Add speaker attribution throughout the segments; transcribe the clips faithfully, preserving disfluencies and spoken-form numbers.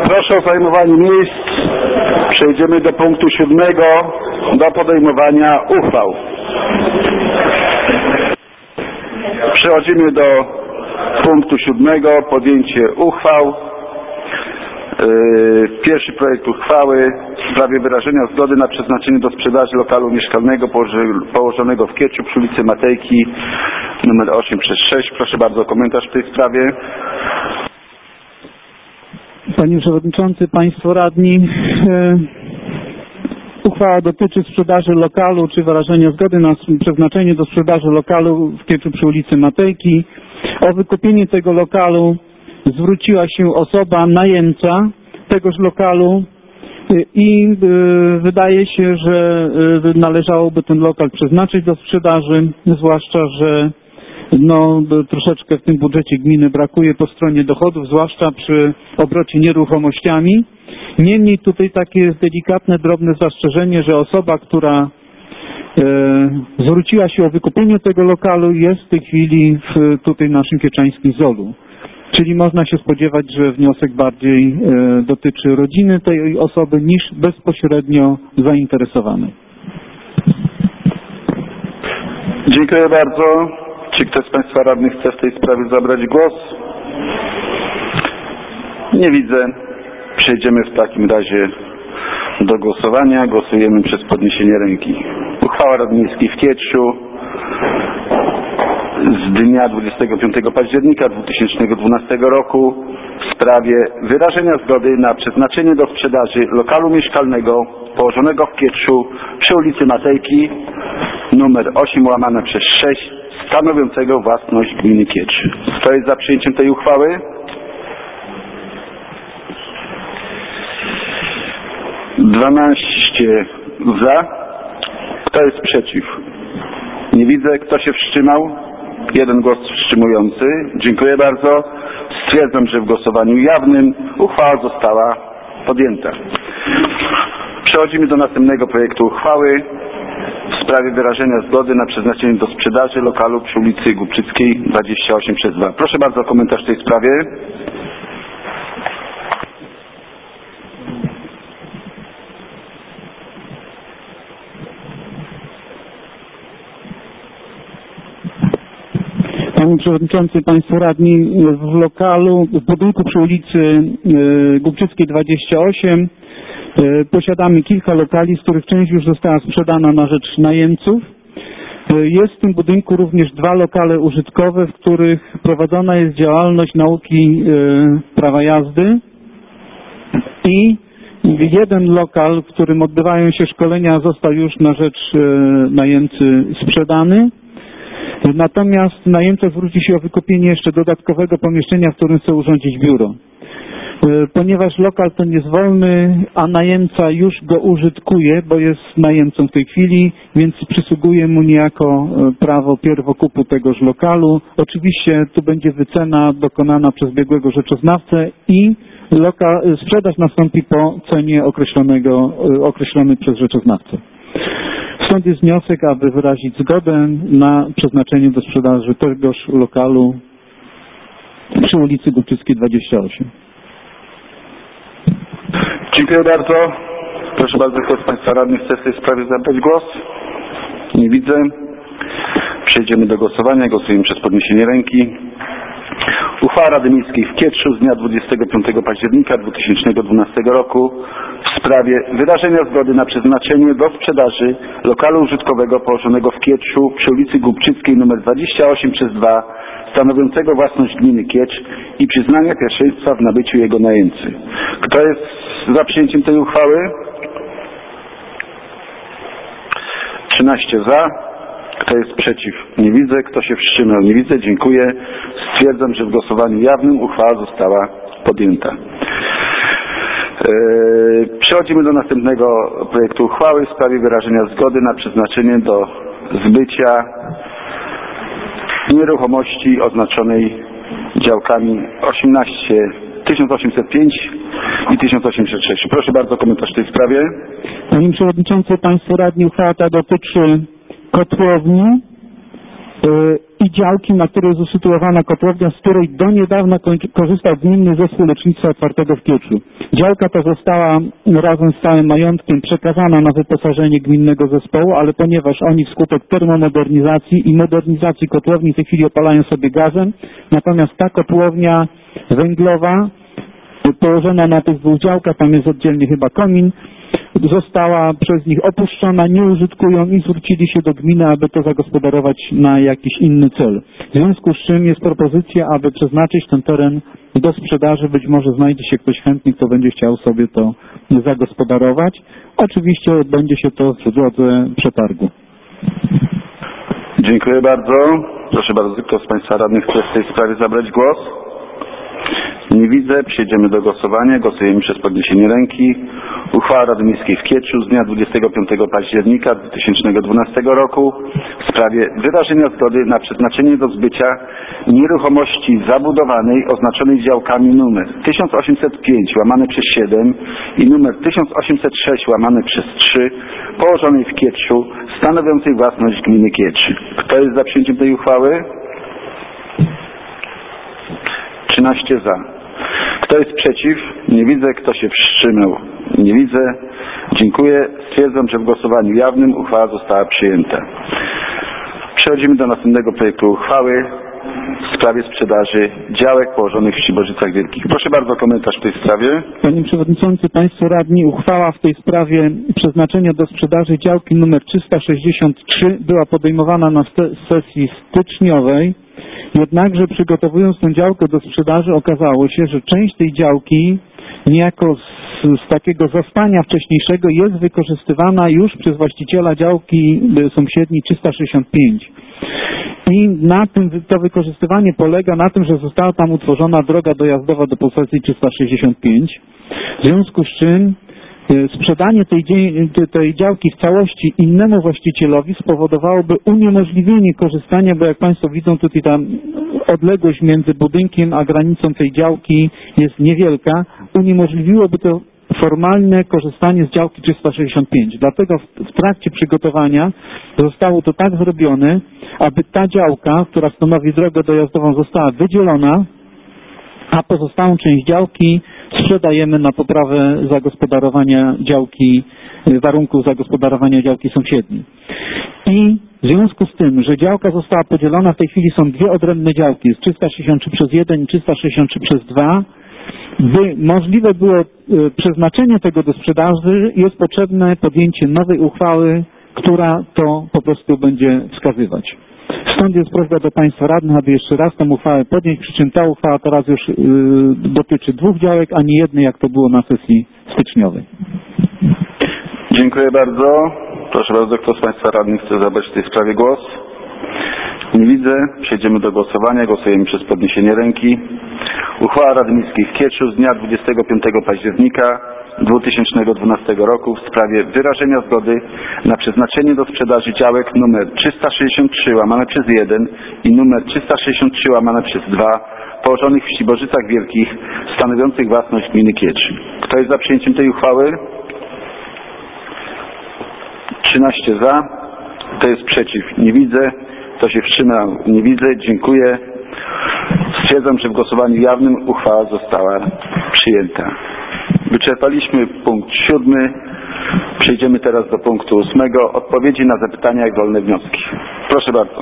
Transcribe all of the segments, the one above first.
Speaker 1: Proszę o zajmowanie miejsc. Przejdziemy do punktu siódmego, do podejmowania uchwał. Przechodzimy do punktu siódmego, podjęcie uchwał. Pierwszy projekt uchwały w sprawie wyrażenia zgody na przeznaczenie do sprzedaży lokalu mieszkalnego położonego w Kieczu przy ulicy Matejki numer osiem przez sześć. Proszę bardzo o komentarz w tej sprawie.
Speaker 2: Panie Przewodniczący, Państwo Radni, e, uchwała dotyczy sprzedaży lokalu czy wyrażenia zgody na przeznaczenie do sprzedaży lokalu w Kieczu przy ulicy Matejki. O wykupienie tego lokalu zwróciła się osoba, najemca tegoż lokalu i e, wydaje się, że e, należałoby ten lokal przeznaczyć do sprzedaży, zwłaszcza, że no, troszeczkę w tym budżecie gminy brakuje po stronie dochodów, zwłaszcza przy obrocie nieruchomościami. Niemniej tutaj takie jest delikatne, drobne zastrzeżenie, że osoba, która e, zwróciła się o wykupienie tego lokalu, jest w tej chwili w tutaj naszym kieczańskim zolu. Czyli można się spodziewać, że wniosek bardziej e, dotyczy rodziny tej osoby niż bezpośrednio zainteresowanej.
Speaker 1: Dziękuję bardzo. Czy ktoś z Państwa radnych chce w tej sprawie zabrać głos? Nie widzę. Przejdziemy w takim razie do głosowania. Głosujemy przez podniesienie ręki. Uchwała Rady Miejskiej w Kieczu z dnia dwudziestego piątego października dwa tysiące dwunastego roku w sprawie wyrażenia zgody na przeznaczenie do sprzedaży lokalu mieszkalnego położonego w Kieczu przy ulicy Matejki numer osiem łamane przez sześć stanowiącego własność gminy Kiecz. Kto jest za przyjęciem tej uchwały? dwanaście za. Kto jest przeciw? Nie widzę. Kto się wstrzymał? Jeden głos wstrzymujący. Dziękuję bardzo. Stwierdzam, że w głosowaniu jawnym uchwała została podjęta. Przechodzimy do następnego projektu uchwały w sprawie wyrażenia zgody na przeznaczenie do sprzedaży lokalu przy ulicy Głubczyckiej dwadzieścia osiem przez dwa. Proszę bardzo o komentarz w tej sprawie.
Speaker 2: Panie Przewodniczący, Państwo Radni, w lokalu, w budynku przy ulicy Głubczyckiej dwadzieścia osiem posiadamy kilka lokali, z których część już została sprzedana na rzecz najemców. Jest w tym budynku również dwa lokale użytkowe, w których prowadzona jest działalność nauki prawa jazdy i jeden lokal, w którym odbywają się szkolenia, został już na rzecz najemcy sprzedany. Natomiast najemca zwróci się o wykupienie jeszcze dodatkowego pomieszczenia, w którym chce urządzić biuro. Ponieważ lokal ten jest wolny, a najemca już go użytkuje, bo jest najemcą w tej chwili, więc przysługuje mu niejako prawo pierwokupu tegoż lokalu. Oczywiście tu będzie wycena dokonana przez biegłego rzeczoznawcę i lokal, sprzedaż nastąpi po cenie określonego, określonej przez rzeczoznawcę. Stąd jest wniosek, aby wyrazić zgodę na przeznaczenie do sprzedaży tegoż lokalu przy ulicy Głubczyckiej dwadzieścia osiem.
Speaker 1: Dziękuję bardzo. Proszę bardzo, kto z Państwa radnych chce w tej sprawie zabrać głos? Nie widzę. Przejdziemy do głosowania. Głosujemy przez podniesienie ręki. Uchwała Rady Miejskiej w Kieczu z dnia dwudziestego piątego października dwa tysiące dwunastego roku w sprawie wyrażenia zgody na przeznaczenie do sprzedaży lokalu użytkowego położonego w Kieczu przy ulicy Głubczyckiej nr dwadzieścia osiem przez dwa stanowiącego własność gminy Kiecz i przyznania pierwszeństwa w nabyciu jego najemcy. Kto jest za przyjęciem tej uchwały? trzynaście za. Kto jest przeciw? Nie widzę. Kto się wstrzymał? Nie widzę. Dziękuję. Stwierdzam, że w głosowaniu jawnym uchwała została podjęta. Yy, przechodzimy do następnego projektu uchwały w sprawie wyrażenia zgody na przeznaczenie do zbycia nieruchomości oznaczonej działkami osiemnaście tysiąc osiemset pięć i tysiąc osiemset sześć. Proszę bardzo o komentarz w tej sprawie.
Speaker 2: Panie Przewodniczący, Państwo Radni, uchwała ta dotyczy kotłowni yy, i działki, na której jest usytuowana kotłownia, z której do niedawna korzystał Gminny Zespół Lecznictwa Otwartego w Kieczu. Działka ta została razem z całym majątkiem przekazana na wyposażenie gminnego zespołu, ale ponieważ oni wskutek termomodernizacji i modernizacji kotłowni w tej chwili opalają sobie gazem, natomiast ta kotłownia węglowa położona na tych dwóch działkach, tam jest oddzielnie chyba komin, została przez nich opuszczona, nie użytkują i zwrócili się do gminy, aby to zagospodarować na jakiś inny cel. W związku z czym jest propozycja, aby przeznaczyć ten teren do sprzedaży. Być może znajdzie się ktoś chętny, kto będzie chciał sobie to zagospodarować. Oczywiście odbędzie się to w drodze przetargu.
Speaker 1: Dziękuję bardzo. Proszę bardzo, kto z Państwa radnych chce w tej sprawie zabrać głos? Nie widzę. Przejdziemy do głosowania. Głosujemy przez podniesienie ręki. Uchwała Rady Miejskiej w Kieczu z dnia dwudziestego piątego października dwa tysiące dwunastego roku w sprawie wyrażenia zgody na przeznaczenie do zbycia nieruchomości zabudowanej oznaczonej działkami numer tysiąc osiemset pięć łamane przez siedem i numer tysiąc osiemset sześć łamane przez trzy położonej w Kieczu, stanowiącej własność gminy Kiecz. Kto jest za przyjęciem tej uchwały? trzynaście za. Kto jest przeciw? Nie widzę. Kto się wstrzymał? Nie widzę. Dziękuję. Stwierdzam, że w głosowaniu jawnym uchwała została przyjęta. Przechodzimy do następnego projektu uchwały w sprawie sprzedaży działek położonych w Ścibożycach Wielkich. Proszę bardzo, komentarz w tej sprawie.
Speaker 2: Panie Przewodniczący, Państwo Radni, uchwała w tej sprawie przeznaczenia do sprzedaży działki numer trzysta sześćdziesiąt trzy była podejmowana na sesji styczniowej. Jednakże przygotowując tę działkę do sprzedaży okazało się, że część tej działki niejako z, z takiego zastania wcześniejszego jest wykorzystywana już przez właściciela działki sąsiedniej trzysta sześćdziesiąt pięć. I na tym to wykorzystywanie polega na tym, że została tam utworzona droga dojazdowa do posesji trzysta sześćdziesiąt pięć. W związku z czym sprzedanie tej, tej działki w całości innemu właścicielowi spowodowałoby uniemożliwienie korzystania, bo jak Państwo widzą, tutaj ta odległość między budynkiem a granicą tej działki jest niewielka, uniemożliwiłoby to formalne korzystanie z działki trzysta sześćdziesiąt pięć. Dlatego w, w trakcie przygotowania zostało to tak zrobione, aby ta działka, która stanowi drogę dojazdową, została wydzielona, a pozostałą część działki sprzedajemy na poprawę zagospodarowania działki, warunków zagospodarowania działki sąsiedniej. I w związku z tym, że działka została podzielona, w tej chwili są dwie odrębne działki, jest trzysta sześćdziesiąt trzy przez jeden i trzysta sześćdziesiąt trzy przez dwa. By możliwe było przeznaczenie tego do sprzedaży, jest potrzebne podjęcie nowej uchwały, która to po prostu będzie wskazywać. Stąd jest prośba do Państwa radnych, aby jeszcze raz tę uchwałę podjąć, przy czym ta uchwała teraz już yy, dotyczy dwóch działek, a nie jednej, jak to było na sesji styczniowej.
Speaker 1: Dziękuję bardzo. Proszę bardzo, kto z Państwa radnych chce zabrać w tej sprawie głos? Nie widzę. Przejdziemy do głosowania. Głosujemy przez podniesienie ręki. Uchwała Rady Miejskiej w Kieczu z dnia dwudziestego piątego października dwa tysiące dwunastego roku w sprawie wyrażenia zgody na przeznaczenie do sprzedaży działek numer trzysta sześćdziesiąt trzy łamane przez jeden i numer trzysta sześćdziesiąt trzy łamane przez dwa położonych w Ścibożycach Wielkich, stanowiących własność gminy Kiecz. Kto jest za przyjęciem tej uchwały? trzynaście za. Kto jest przeciw? Nie widzę. Kto się wstrzymał? Nie widzę. Dziękuję. Stwierdzam, że w głosowaniu jawnym uchwała została przyjęta. Wyczerpaliśmy punkt siódmy. Przejdziemy teraz do punktu ósmego. Odpowiedzi na zapytania i wolne wnioski. Proszę bardzo.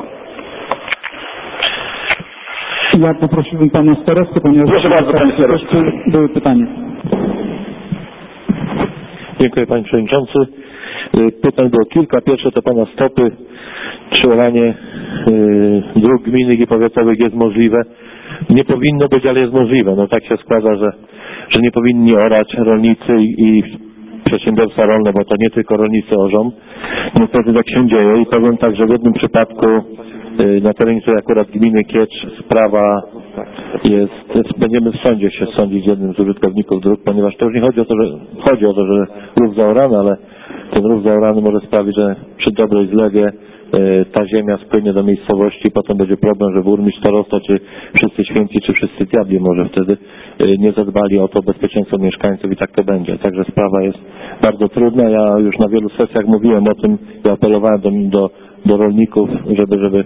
Speaker 2: Ja poprosiłbym Pana Starostę, ponieważ...
Speaker 1: Proszę bardzo, Panie Starosto.
Speaker 2: Były pytania.
Speaker 3: Dziękuję Panie Przewodniczący. Pytań było kilka. Pierwsze to Pana Stopy. Czy oranie dróg gminnych i powiatowych jest możliwe? Nie powinno być, ale jest możliwe. No tak się składa, że, że nie powinni orać rolnicy i, i przedsiębiorstwa rolne, bo to nie tylko rolnicy orzą. Niestety tak się dzieje i powiem tak, że w jednym przypadku na terenie akurat gminy Kiecz sprawa jest, będziemy w sądzie się sądzić z jednym z użytkowników dróg, ponieważ to już nie chodzi o to, że chodzi o to, że rów zaorany, ale ten rów zaorany może sprawić, że przy dobrej zlewie ta ziemia spłynie do miejscowości i potem będzie problem, że burmistrz, starosta, czy wszyscy święci, czy wszyscy diabli może wtedy nie zadbali o to bezpieczeństwo mieszkańców i tak to będzie. Także sprawa jest bardzo trudna. Ja już na wielu sesjach mówiłem o tym i apelowałem do, do, do rolników, żeby, żeby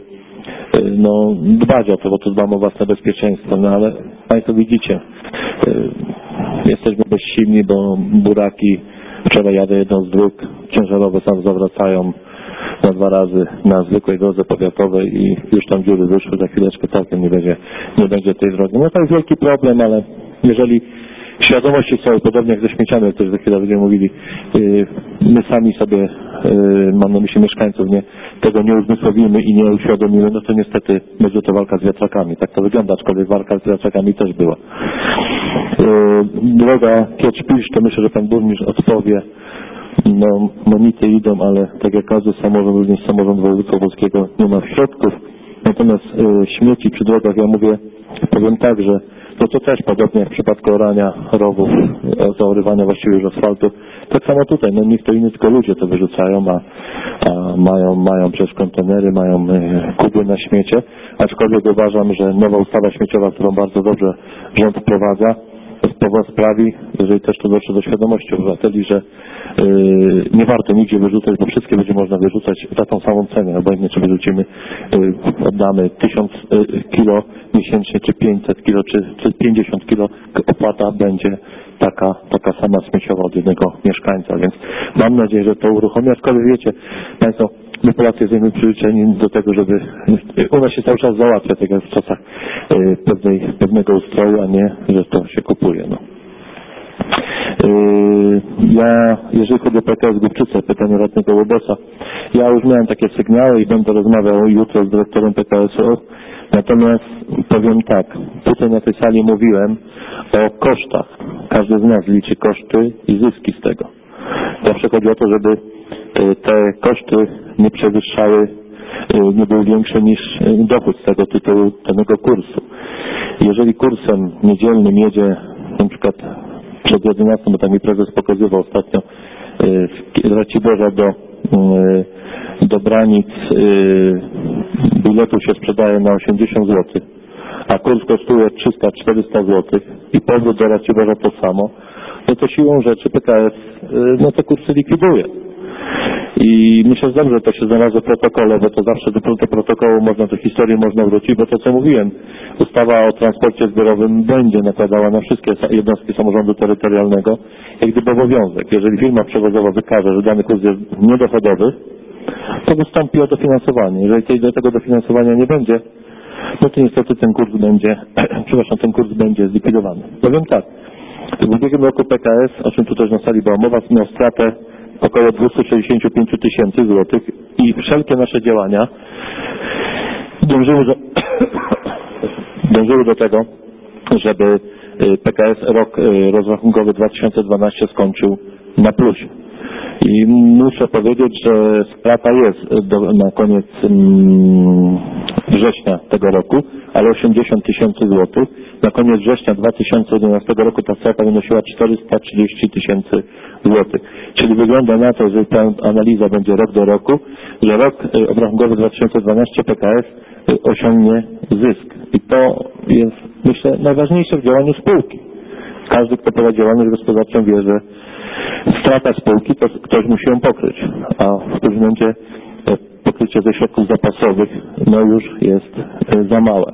Speaker 3: no, dbać o to, bo tu dbam o własne bezpieczeństwo. No ale Państwo widzicie, jesteśmy bezsilni, bo buraki, wczoraj jadę jedną z dróg, ciężarowe sam zawracają na dwa razy na zwykłej drodze powiatowej i już tam dziury wyszły, za chwileczkę całkiem nie będzie, nie będzie tej drogi. No to jest wielki problem, ale jeżeli świadomości są, podobnie jak ze śmieciami, o których za chwilę będziemy mówili, yy, my sami sobie, yy, mam na myśli mieszkańców, nie, tego nie uzmysłowimy i nie uświadomimy, no to niestety będzie to walka z wiatrakami. Tak to wygląda, aczkolwiek walka z wiatrakami też była. Yy, droga Kiecz-Pisz, to myślę, że pan burmistrz odpowie. No, monity idą, ale tak jak każdy samorząd, również samorząd województwa polskiego nie ma środków. Natomiast y, śmieci przy drogach, ja mówię, powiem tak, że to co też podobnie jak w przypadku orania rowów, zaorywania właściwie już asfaltu, tak samo tutaj, no nikt to inny, tylko ludzie to wyrzucają, a, a mają, mają przecież kontenery, mają y, kuby na śmiecie, aczkolwiek uważam, że nowa ustawa śmieciowa, którą bardzo dobrze rząd wprowadza, sprawi, jeżeli też to dotrze do świadomości obywateli, że yy, nie warto nigdzie wyrzucać, bo wszystkie będzie można wyrzucać za tą samą cenę, obojętnie czy wyrzucimy, yy, oddamy tysiąc yy, kilo miesięcznie, czy pięćset kilo, czy, czy pięćdziesiąt kilo, opłata będzie taka, taka sama śmieciowa od jednego mieszkańca, więc mam nadzieję, że to uruchomi, aczkolwiek wiecie, Państwo, my Polacy jesteśmy przyzwyczajeni do tego, żeby u nas się cały czas załatwia, tak jak w czasach y, pewnej, pewnego ustroju, a nie, że to się kupuje. No. Y, ja, jeżeli chodzi o P K S Głubczyce, pytanie radnego Łobosa, ja już miałem takie sygnały i będę rozmawiał jutro z dyrektorem P K S u, natomiast powiem tak, tutaj na tej sali mówiłem o kosztach. Każdy z nas liczy koszty i zyski z tego. Zawsze chodzi o to, żeby te koszty nie przewyższały, nie były większe niż dochód z tego tytułu danego kursu. Jeżeli kursem niedzielnym jedzie na przykład przed jedenastą, bo tak mi prezes pokazywał ostatnio, z Raciborza do, do Branic biletu się sprzedaje na osiemdziesiąt złotych, a kurs kosztuje trzysta czterysta złotych i powrót do Raciborza to samo, no to siłą rzeczy P K S no te kursy likwiduje. I myślę, że dobrze to się znalazło w protokole, bo to zawsze do, do protokołu można, do historii można wrócić, bo to co mówiłem, ustawa o transporcie zbiorowym będzie nakładała na wszystkie jednostki samorządu terytorialnego jak gdyby obowiązek. Jeżeli firma przewozowa wykaże, że dany kurs jest niedochodowy, to wystąpi o dofinansowanie. Jeżeli tej, do tego dofinansowania nie będzie, no to niestety ten kurs będzie, przepraszam, ten kurs będzie zlikwidowany. Powiem tak, w ubiegłym roku P K S, o czym tu też na sali była mowa, miał stratę około dwieście sześćdziesiąt pięć tysięcy złotych i wszelkie nasze działania dążyły do, dążyły do tego, żeby P K S rok rozrachunkowy dwa tysiące dwunasty skończył na plusie. I muszę powiedzieć, że strata jest do, na koniec mm, września tego roku, ale osiemdziesiąt tysięcy złotych. Na koniec września dwa tysiące jedenastego roku ta strata wynosiła czterysta trzydzieści tysięcy złotych. Czyli wygląda na to, że ta analiza będzie rok do roku, że rok obrachunkowy dwa tysiące dwunasty P K S osiągnie zysk. I to jest, myślę, najważniejsze w działaniu spółki. Każdy, kto prowadzi działalność gospodarczą, wie, że strata spółki, to ktoś musi ją pokryć, a w którymś momencie pokrycie ze środków zapasowych no już jest za małe.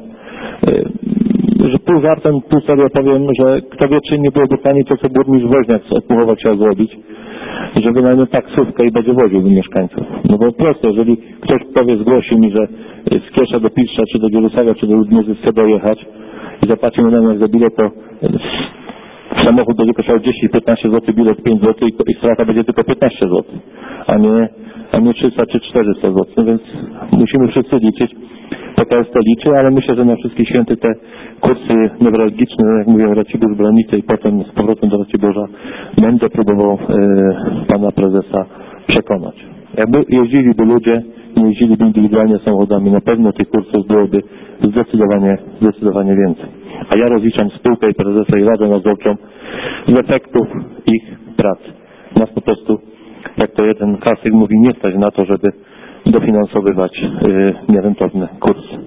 Speaker 3: Że pół żartem, pół serio powiem, że kto wie, czy nie byłoby taniej to, co burmistrz Woźniak z Puchowa chciał zrobić, że wynajmie taksówkę i będzie woził mieszkańców. No bo prosto, jeżeli ktoś powie, zgłosi mi, że z Kiesza do Pilsza, czy do Dzierusawia, czy do Ludmyzy chce dojechać i zapłaci mu na mnie za bilet, to samochód będzie kosztował dziesięć piętnaście złotych, bilet pięć złotych i strata będzie tylko piętnaście złotych, a nie, a nie trzysta czy czterysta złotych. No więc musimy wszyscy liczyć. P K S to liczy, ale myślę, że na wszystkie święty te kursy newralgiczne, jak mówię, Racibórz, Branice i potem z powrotem do Raciborza będę próbował e, pana prezesa przekonać. Jakby jeździliby ludzie, nie jeździliby indywidualnie samochodami, na pewno tych kursów byłoby zdecydowanie, zdecydowanie więcej. A ja rozliczam spółkę i prezesa i radę nadzorczą z efektów ich pracy. Nas po prostu, jak to jeden klasyk mówi, nie stać na to, żeby dofinansowywać y, nierentowne kursy.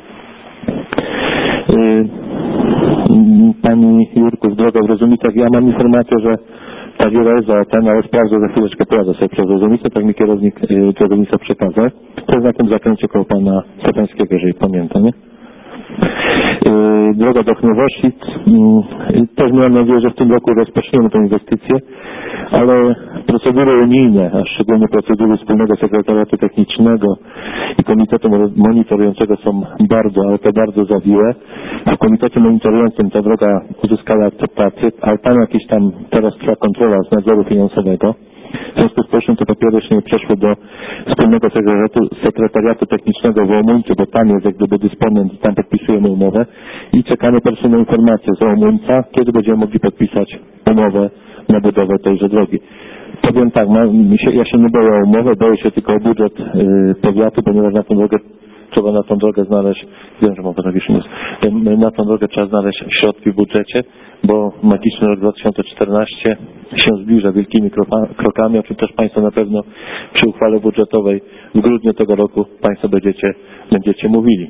Speaker 3: Y, Pani Jurku, w droga w Rozumitach, ja mam informację, że ta dziura jest za ten, ale sprawdzę za chwileczkę, pojadę sobie przez Rozumicę, tak mi kierownik y, kierownica przekazał. To jest na tym zakręcie koło pana Stefańskiego, jeżeli pamiętam, nie? Droga do Chnowościc. Też mam nadzieję, że w tym roku rozpoczniemy tę inwestycję, ale procedury unijne, a szczególnie procedury Wspólnego Sekretariatu Technicznego i Komitetu Monitorującego są bardzo, ale to bardzo zawiłe. W Komitecie Monitorującym ta droga uzyskała akceptację, ale tam jakieś tam teraz trwa kontrola z nadzoru finansowego. W związku z powyższym te papiery jeszcze nie przeszły do Wspólnego Sekretariatu, Sekretariatu Technicznego w Łomuńcu, bo tam jest jak gdyby dysponent i tam podpisujemy umowę i czekamy pierwszą informację z Łomuńca, kiedy będziemy mogli podpisać umowę na budowę tejże drogi. Powiem tak, no, ja się nie boję o umowę, boję się tylko o budżet yy, powiatu, ponieważ na tę drogę trzeba na tą drogę znaleźć, wiem, że mowa już jest, na tą drogę trzeba znaleźć środki w budżecie, bo magiczny rok dwa tysiące czternasty się zbliża wielkimi krokami, o czym też Państwo na pewno przy uchwale budżetowej w grudniu tego roku Państwo będziecie, będziecie mówili.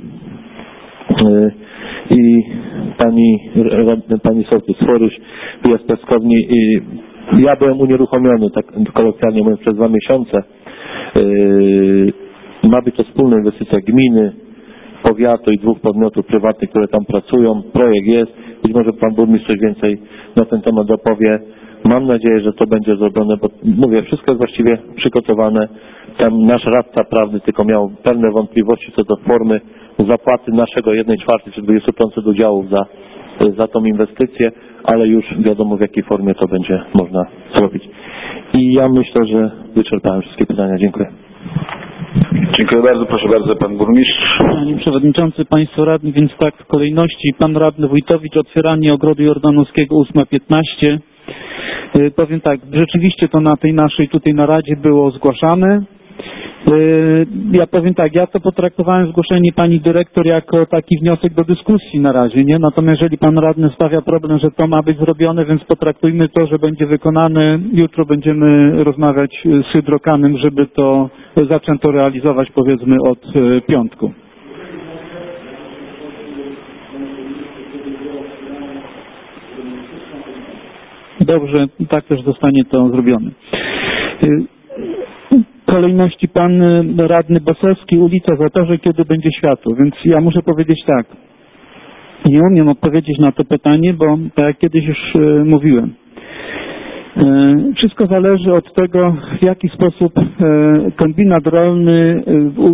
Speaker 3: I pani, pani sołtys Foryś, wyjazd piaskowni, i ja byłem unieruchomiony, tak kolokwialnie mówiąc, przez dwa miesiące. Ma być to wspólna inwestycja gminy, powiatu i dwóch podmiotów prywatnych, które tam pracują. Projekt jest. Być może Pan Burmistrz coś więcej na ten temat dopowie. Mam nadzieję, że to będzie zrobione, bo mówię, wszystko jest właściwie przygotowane. Tam nasz radca prawny tylko miał pewne wątpliwości co do formy zapłaty naszego jednej czwartej czy dwudziestu procent udziałów za, za tą inwestycję, ale już wiadomo w jakiej formie to będzie można zrobić. I ja myślę, że wyczerpałem wszystkie pytania. Dziękuję.
Speaker 1: Dziękuję bardzo. Proszę bardzo, Pan Burmistrz.
Speaker 2: Panie Przewodniczący, Państwo Radni, więc tak w kolejności Pan Radny Wójtowicz, otwieranie Ogrodu Jordanowskiego ósma piętnaście. Yy, powiem tak, rzeczywiście to na tej naszej tutaj naradzie było zgłaszane. Yy, ja powiem tak, ja to potraktowałem zgłoszenie Pani Dyrektor jako taki wniosek do dyskusji na razie, nie? Natomiast jeżeli Pan Radny stawia problem, że to ma być zrobione, więc potraktujmy to, że będzie wykonane. Jutro będziemy rozmawiać z Hydrokanem, żeby to zaczęto realizować powiedzmy od yy, piątku. Dobrze, tak też zostanie to zrobione. W kolejności Pan Radny Bosowski, ulica Zatorze, kiedy będzie światło? Więc ja muszę powiedzieć tak, nie umiem odpowiedzieć na to pytanie, bo tak jak kiedyś już mówiłem, wszystko zależy od tego, w jaki sposób kombinat rolny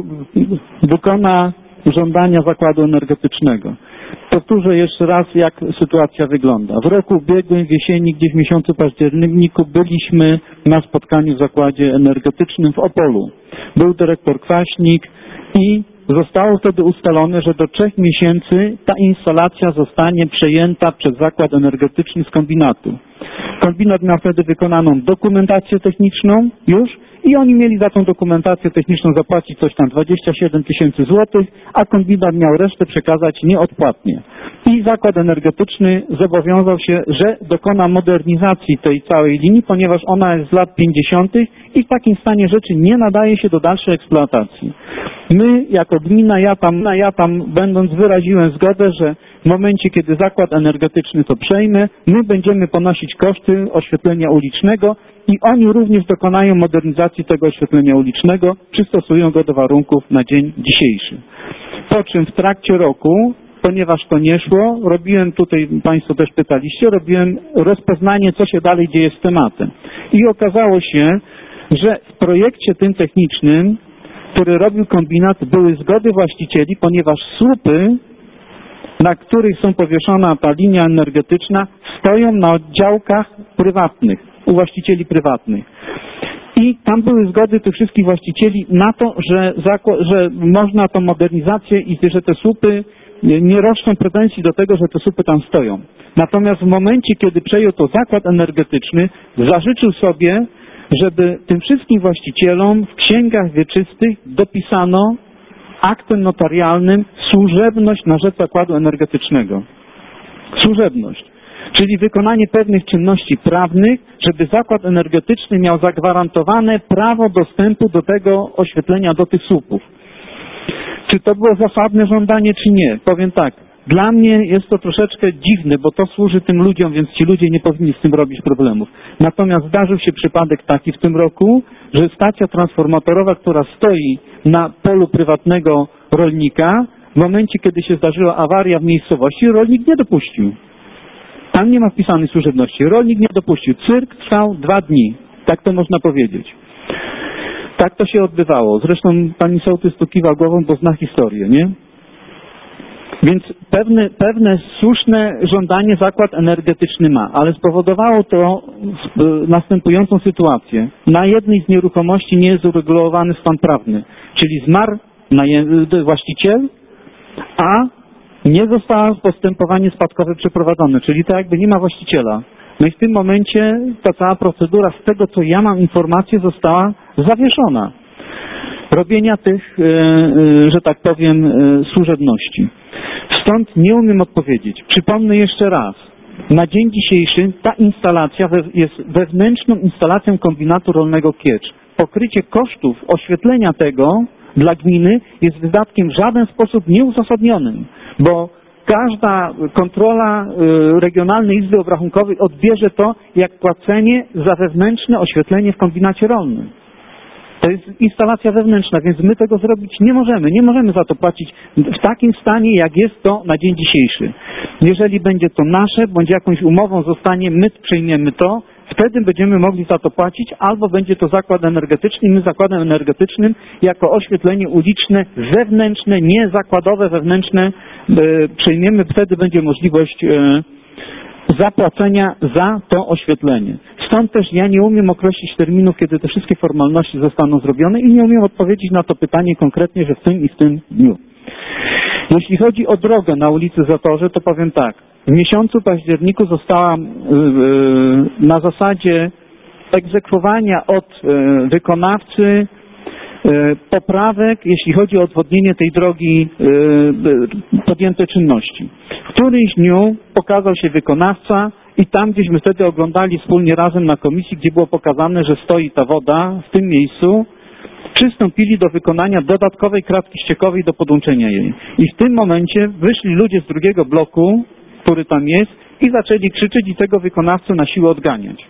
Speaker 2: wykona żądania zakładu energetycznego. Powtórzę jeszcze raz, jak sytuacja wygląda. W roku ubiegłym, w jesieni, gdzieś w miesiącu październiku byliśmy na spotkaniu w zakładzie energetycznym w Opolu. Był dyrektor Kwaśnik i zostało wtedy ustalone, że do trzech miesięcy ta instalacja zostanie przejęta przez zakład energetyczny z kombinatu. Kombinat miał wtedy wykonaną dokumentację techniczną już i oni mieli za tą dokumentację techniczną zapłacić coś tam dwadzieścia siedem tysięcy złotych, a kombinat miał resztę przekazać nieodpłatnie. I zakład energetyczny zobowiązał się, że dokona modernizacji tej całej linii, ponieważ ona jest z lat pięćdziesiątych i w takim stanie rzeczy nie nadaje się do dalszej eksploatacji. My jako gmina, ja tam, ja tam będąc wyraziłem zgodę, że w momencie, kiedy zakład energetyczny to przejmie, my będziemy ponosić koszty oświetlenia ulicznego i oni również dokonają modernizacji tego oświetlenia ulicznego, przystosują go do warunków na dzień dzisiejszy. Po czym w trakcie roku, ponieważ to nie szło, robiłem tutaj, Państwo też pytaliście, robiłem rozpoznanie, co się dalej dzieje z tematem. I okazało się, że w projekcie tym technicznym, który robił kombinat, były zgody właścicieli, ponieważ słupy, na których są powieszona ta linia energetyczna, stoją na oddziałkach prywatnych, u właścicieli prywatnych. I tam były zgody tych wszystkich właścicieli na to, że, że można tą modernizację i że te słupy nie roszczą pretensji do tego, że te słupy tam stoją. Natomiast w momencie, kiedy przejął to zakład energetyczny, zażyczył sobie, żeby tym wszystkim właścicielom w księgach wieczystych dopisano aktem notarialnym służebność na rzecz zakładu energetycznego. Służebność. Czyli wykonanie pewnych czynności prawnych, żeby zakład energetyczny miał zagwarantowane prawo dostępu do tego oświetlenia, do tych słupów. Czy to było zasadne żądanie, czy nie? Powiem tak, dla mnie jest to troszeczkę dziwne, bo to służy tym ludziom, więc ci ludzie nie powinni z tym robić problemów. Natomiast zdarzył się przypadek taki w tym roku, że stacja transformatorowa, która stoi na polu prywatnego rolnika, w momencie, kiedy się zdarzyła awaria w miejscowości, rolnik nie dopuścił. Tam nie ma wpisanej służebności. Rolnik nie dopuścił. Cyrk trwał dwa dni. Tak to można powiedzieć. Tak to się odbywało. Zresztą pani sołtys tu kiwa głową, bo zna historię, nie? Więc pewne, pewne słuszne żądanie zakład energetyczny ma, ale spowodowało to następującą sytuację. Na jednej z nieruchomości nie jest uregulowany stan prawny, czyli zmarł właściciel, a nie zostało postępowanie spadkowe przeprowadzone, czyli tak jakby nie ma właściciela. No i w tym momencie ta cała procedura, z tego co ja mam informację, została zawieszona. Robienia tych, że tak powiem, służebności. Stąd nie umiem odpowiedzieć. Przypomnę jeszcze raz. Na dzień dzisiejszy ta instalacja jest wewnętrzną instalacją kombinatu rolnego Kiecz. Pokrycie kosztów oświetlenia tego dla gminy jest wydatkiem w żaden sposób nieuzasadnionym, bo każda kontrola Regionalnej Izby Obrachunkowej odbierze to jak płacenie za wewnętrzne oświetlenie w kombinacie rolnym. To jest instalacja wewnętrzna, więc my tego zrobić nie możemy. Nie możemy za to płacić w takim stanie, jak jest to na dzień dzisiejszy. Jeżeli będzie to nasze, bądź jakąś umową zostanie, my przejmiemy to, wtedy będziemy mogli za to płacić, albo będzie to zakład energetyczny i my zakładem energetycznym jako oświetlenie uliczne, zewnętrzne, nie zakładowe, wewnętrzne e, przejmiemy, wtedy będzie możliwość e, zapłacenia za to oświetlenie. Stąd też ja nie umiem określić terminów, kiedy te wszystkie formalności zostaną zrobione i nie umiem odpowiedzieć na to pytanie konkretnie, że w tym i w tym dniu. Jeśli chodzi o drogę na ulicy Zatorze, to powiem tak. W miesiącu październiku została yy, na zasadzie egzekwowania od yy, wykonawcy yy, poprawek, jeśli chodzi o odwodnienie tej drogi, yy, podjęte czynności. W którymś dniu pokazał się wykonawca i tam gdzieśmy wtedy oglądali wspólnie razem na komisji, gdzie było pokazane, że stoi ta woda w tym miejscu, przystąpili do wykonania dodatkowej kratki ściekowej do podłączenia jej. I w tym momencie wyszli ludzie z drugiego bloku, który tam jest, i zaczęli krzyczeć i tego wykonawcę na siłę odganiać.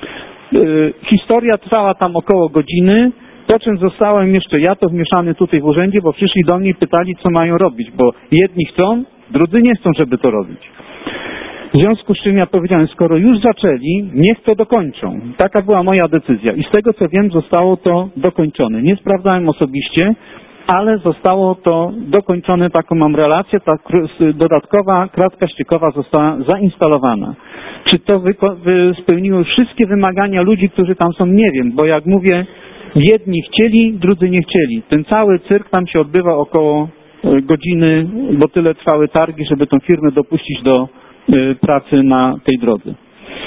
Speaker 2: Yy, historia trwała tam około godziny, po czym zostałem jeszcze ja to wmieszany tutaj w urzędzie, bo przyszli do mnie i pytali, co mają robić, bo jedni chcą, drudzy nie chcą, żeby to robić. W związku z czym ja powiedziałem, skoro już zaczęli, niech to dokończą. Taka była moja decyzja. I z tego co wiem, zostało to dokończone. Nie sprawdzałem osobiście, ale zostało to dokończone, taką mam relację, ta dodatkowa kratka ściekowa została zainstalowana. Czy to spełniło wszystkie wymagania ludzi, którzy tam są, nie wiem, bo jak mówię, jedni chcieli, drudzy nie chcieli. Ten cały cyrk tam się odbywa około godziny, bo tyle trwały targi, żeby tą firmę dopuścić do pracy na tej drodze.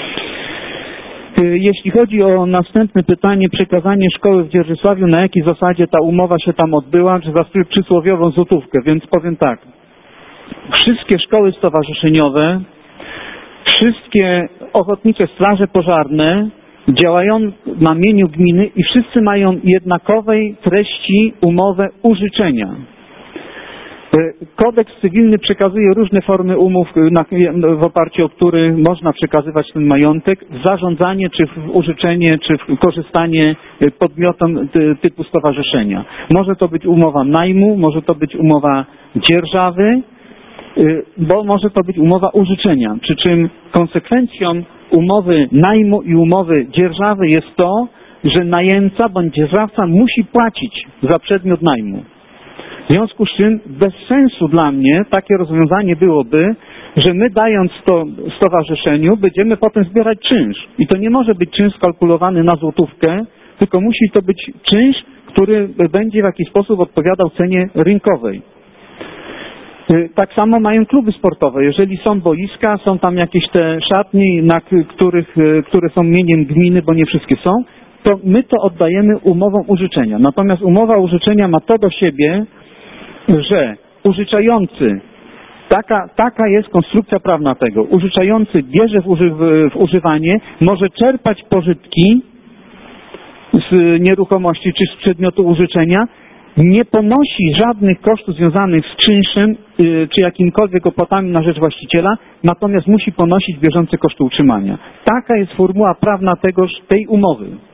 Speaker 2: Jeśli chodzi o następne pytanie, przekazanie szkoły w Dzierżysławiu, na jakiej zasadzie ta umowa się tam odbyła, czy za przysłowiową złotówkę, więc powiem tak. Wszystkie szkoły stowarzyszeniowe, wszystkie ochotnicze straże pożarne działają na mieniu gminy i wszyscy mają jednakowej treści umowę użyczenia. Kodeks cywilny przekazuje różne formy umów, w oparciu o które można przekazywać ten majątek w zarządzanie, czy w użyczenie, czy w korzystanie podmiotom typu stowarzyszenia. Może to być umowa najmu, może to być umowa dzierżawy, bo może to być umowa użyczenia. Przy czym konsekwencją umowy najmu i umowy dzierżawy jest to, że najemca bądź dzierżawca musi płacić za przedmiot najmu. W związku z czym bez sensu dla mnie takie rozwiązanie byłoby, że my dając to stowarzyszeniu będziemy potem zbierać czynsz. I to nie może być czynsz skalkulowany na złotówkę, tylko musi to być czynsz, który będzie w jakiś sposób odpowiadał cenie rynkowej. Tak samo mają kluby sportowe. Jeżeli są boiska, są tam jakieś te szatnie, na których, które są mieniem gminy, bo nie wszystkie są, to my to oddajemy umową użyczenia. Natomiast umowa użyczenia ma to do siebie, że użyczający, taka, taka jest konstrukcja prawna tego, użyczający bierze w, uży, w używanie, może czerpać pożytki z nieruchomości czy z przedmiotu użyczenia, nie ponosi żadnych kosztów związanych z czynszem yy, czy jakimkolwiek opłatami na rzecz właściciela, natomiast musi ponosić bieżące koszty utrzymania. Taka jest formuła prawna tegoż, tej umowy.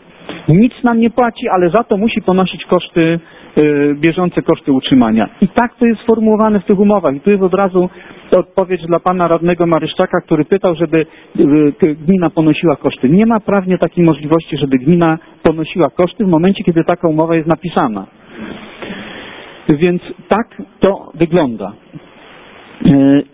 Speaker 2: Nic nam nie płaci, ale za to musi ponosić koszty, y, bieżące koszty utrzymania. I tak to jest sformułowane w tych umowach. I tu jest od razu odpowiedź dla pana radnego Maryszczaka, który pytał, żeby y, gmina ponosiła koszty. Nie ma prawnie takiej możliwości, żeby gmina ponosiła koszty w momencie, kiedy taka umowa jest napisana. Więc tak to wygląda. Y,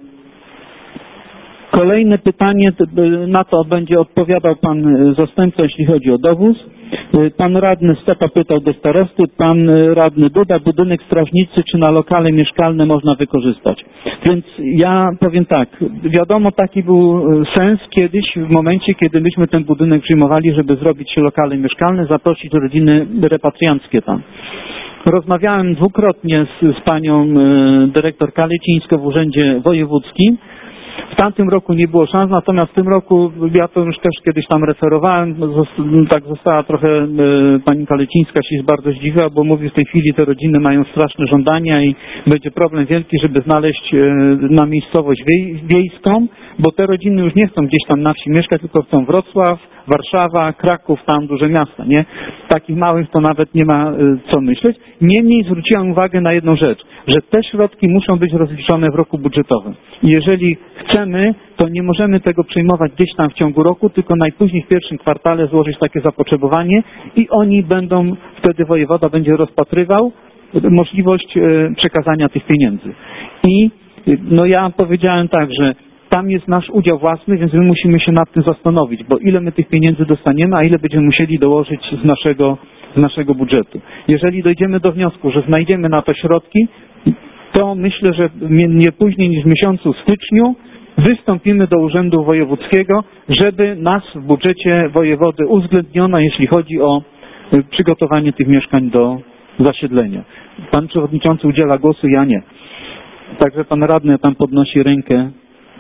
Speaker 2: Kolejne pytanie, na to będzie odpowiadał pan zastępca, jeśli chodzi o dowóz. Pan radny Stepa pytał do starosty, pan radny Duda, budynek strażnicy czy na lokale mieszkalne można wykorzystać. Więc ja powiem tak, wiadomo, taki był sens kiedyś, w momencie, kiedy myśmy ten budynek przyjmowali, żeby zrobić lokale mieszkalne, zaprosić rodziny repatrianckie tam. Rozmawiałem dwukrotnie z, z panią dyrektor Kalecińską w Urzędzie Wojewódzkim. W tamtym roku nie było szans, natomiast w tym roku, ja to już też kiedyś tam referowałem, tak została trochę, pani Kalecińska się bardzo zdziwiła, bo mówi, w tej chwili te rodziny mają straszne żądania i będzie problem wielki, żeby znaleźć na miejscowość wiej, wiejską, bo te rodziny już nie chcą gdzieś tam na wsi mieszkać, tylko chcą Wrocław, Warszawa, Kraków, tam duże miasta, nie? Takich małych to nawet nie ma co myśleć. Niemniej zwróciłem uwagę na jedną rzecz, że te środki muszą być rozliczone w roku budżetowym. I jeżeli chcemy, to nie możemy tego przyjmować gdzieś tam w ciągu roku, tylko najpóźniej w pierwszym kwartale złożyć takie zapotrzebowanie i oni będą, wtedy wojewoda będzie rozpatrywał możliwość przekazania tych pieniędzy. I no ja powiedziałem tak, że tam jest nasz udział własny, więc my musimy się nad tym zastanowić, bo ile my tych pieniędzy dostaniemy, a ile będziemy musieli dołożyć z naszego, z naszego budżetu. Jeżeli dojdziemy do wniosku, że znajdziemy na to środki, to myślę, że nie później niż w miesiącu styczniu wystąpimy do Urzędu Wojewódzkiego, żeby nas w budżecie wojewody uwzględniono, jeśli chodzi o przygotowanie tych mieszkań do zasiedlenia. Pan przewodniczący udziela głosu, ja nie. Także pan radny tam podnosi rękę.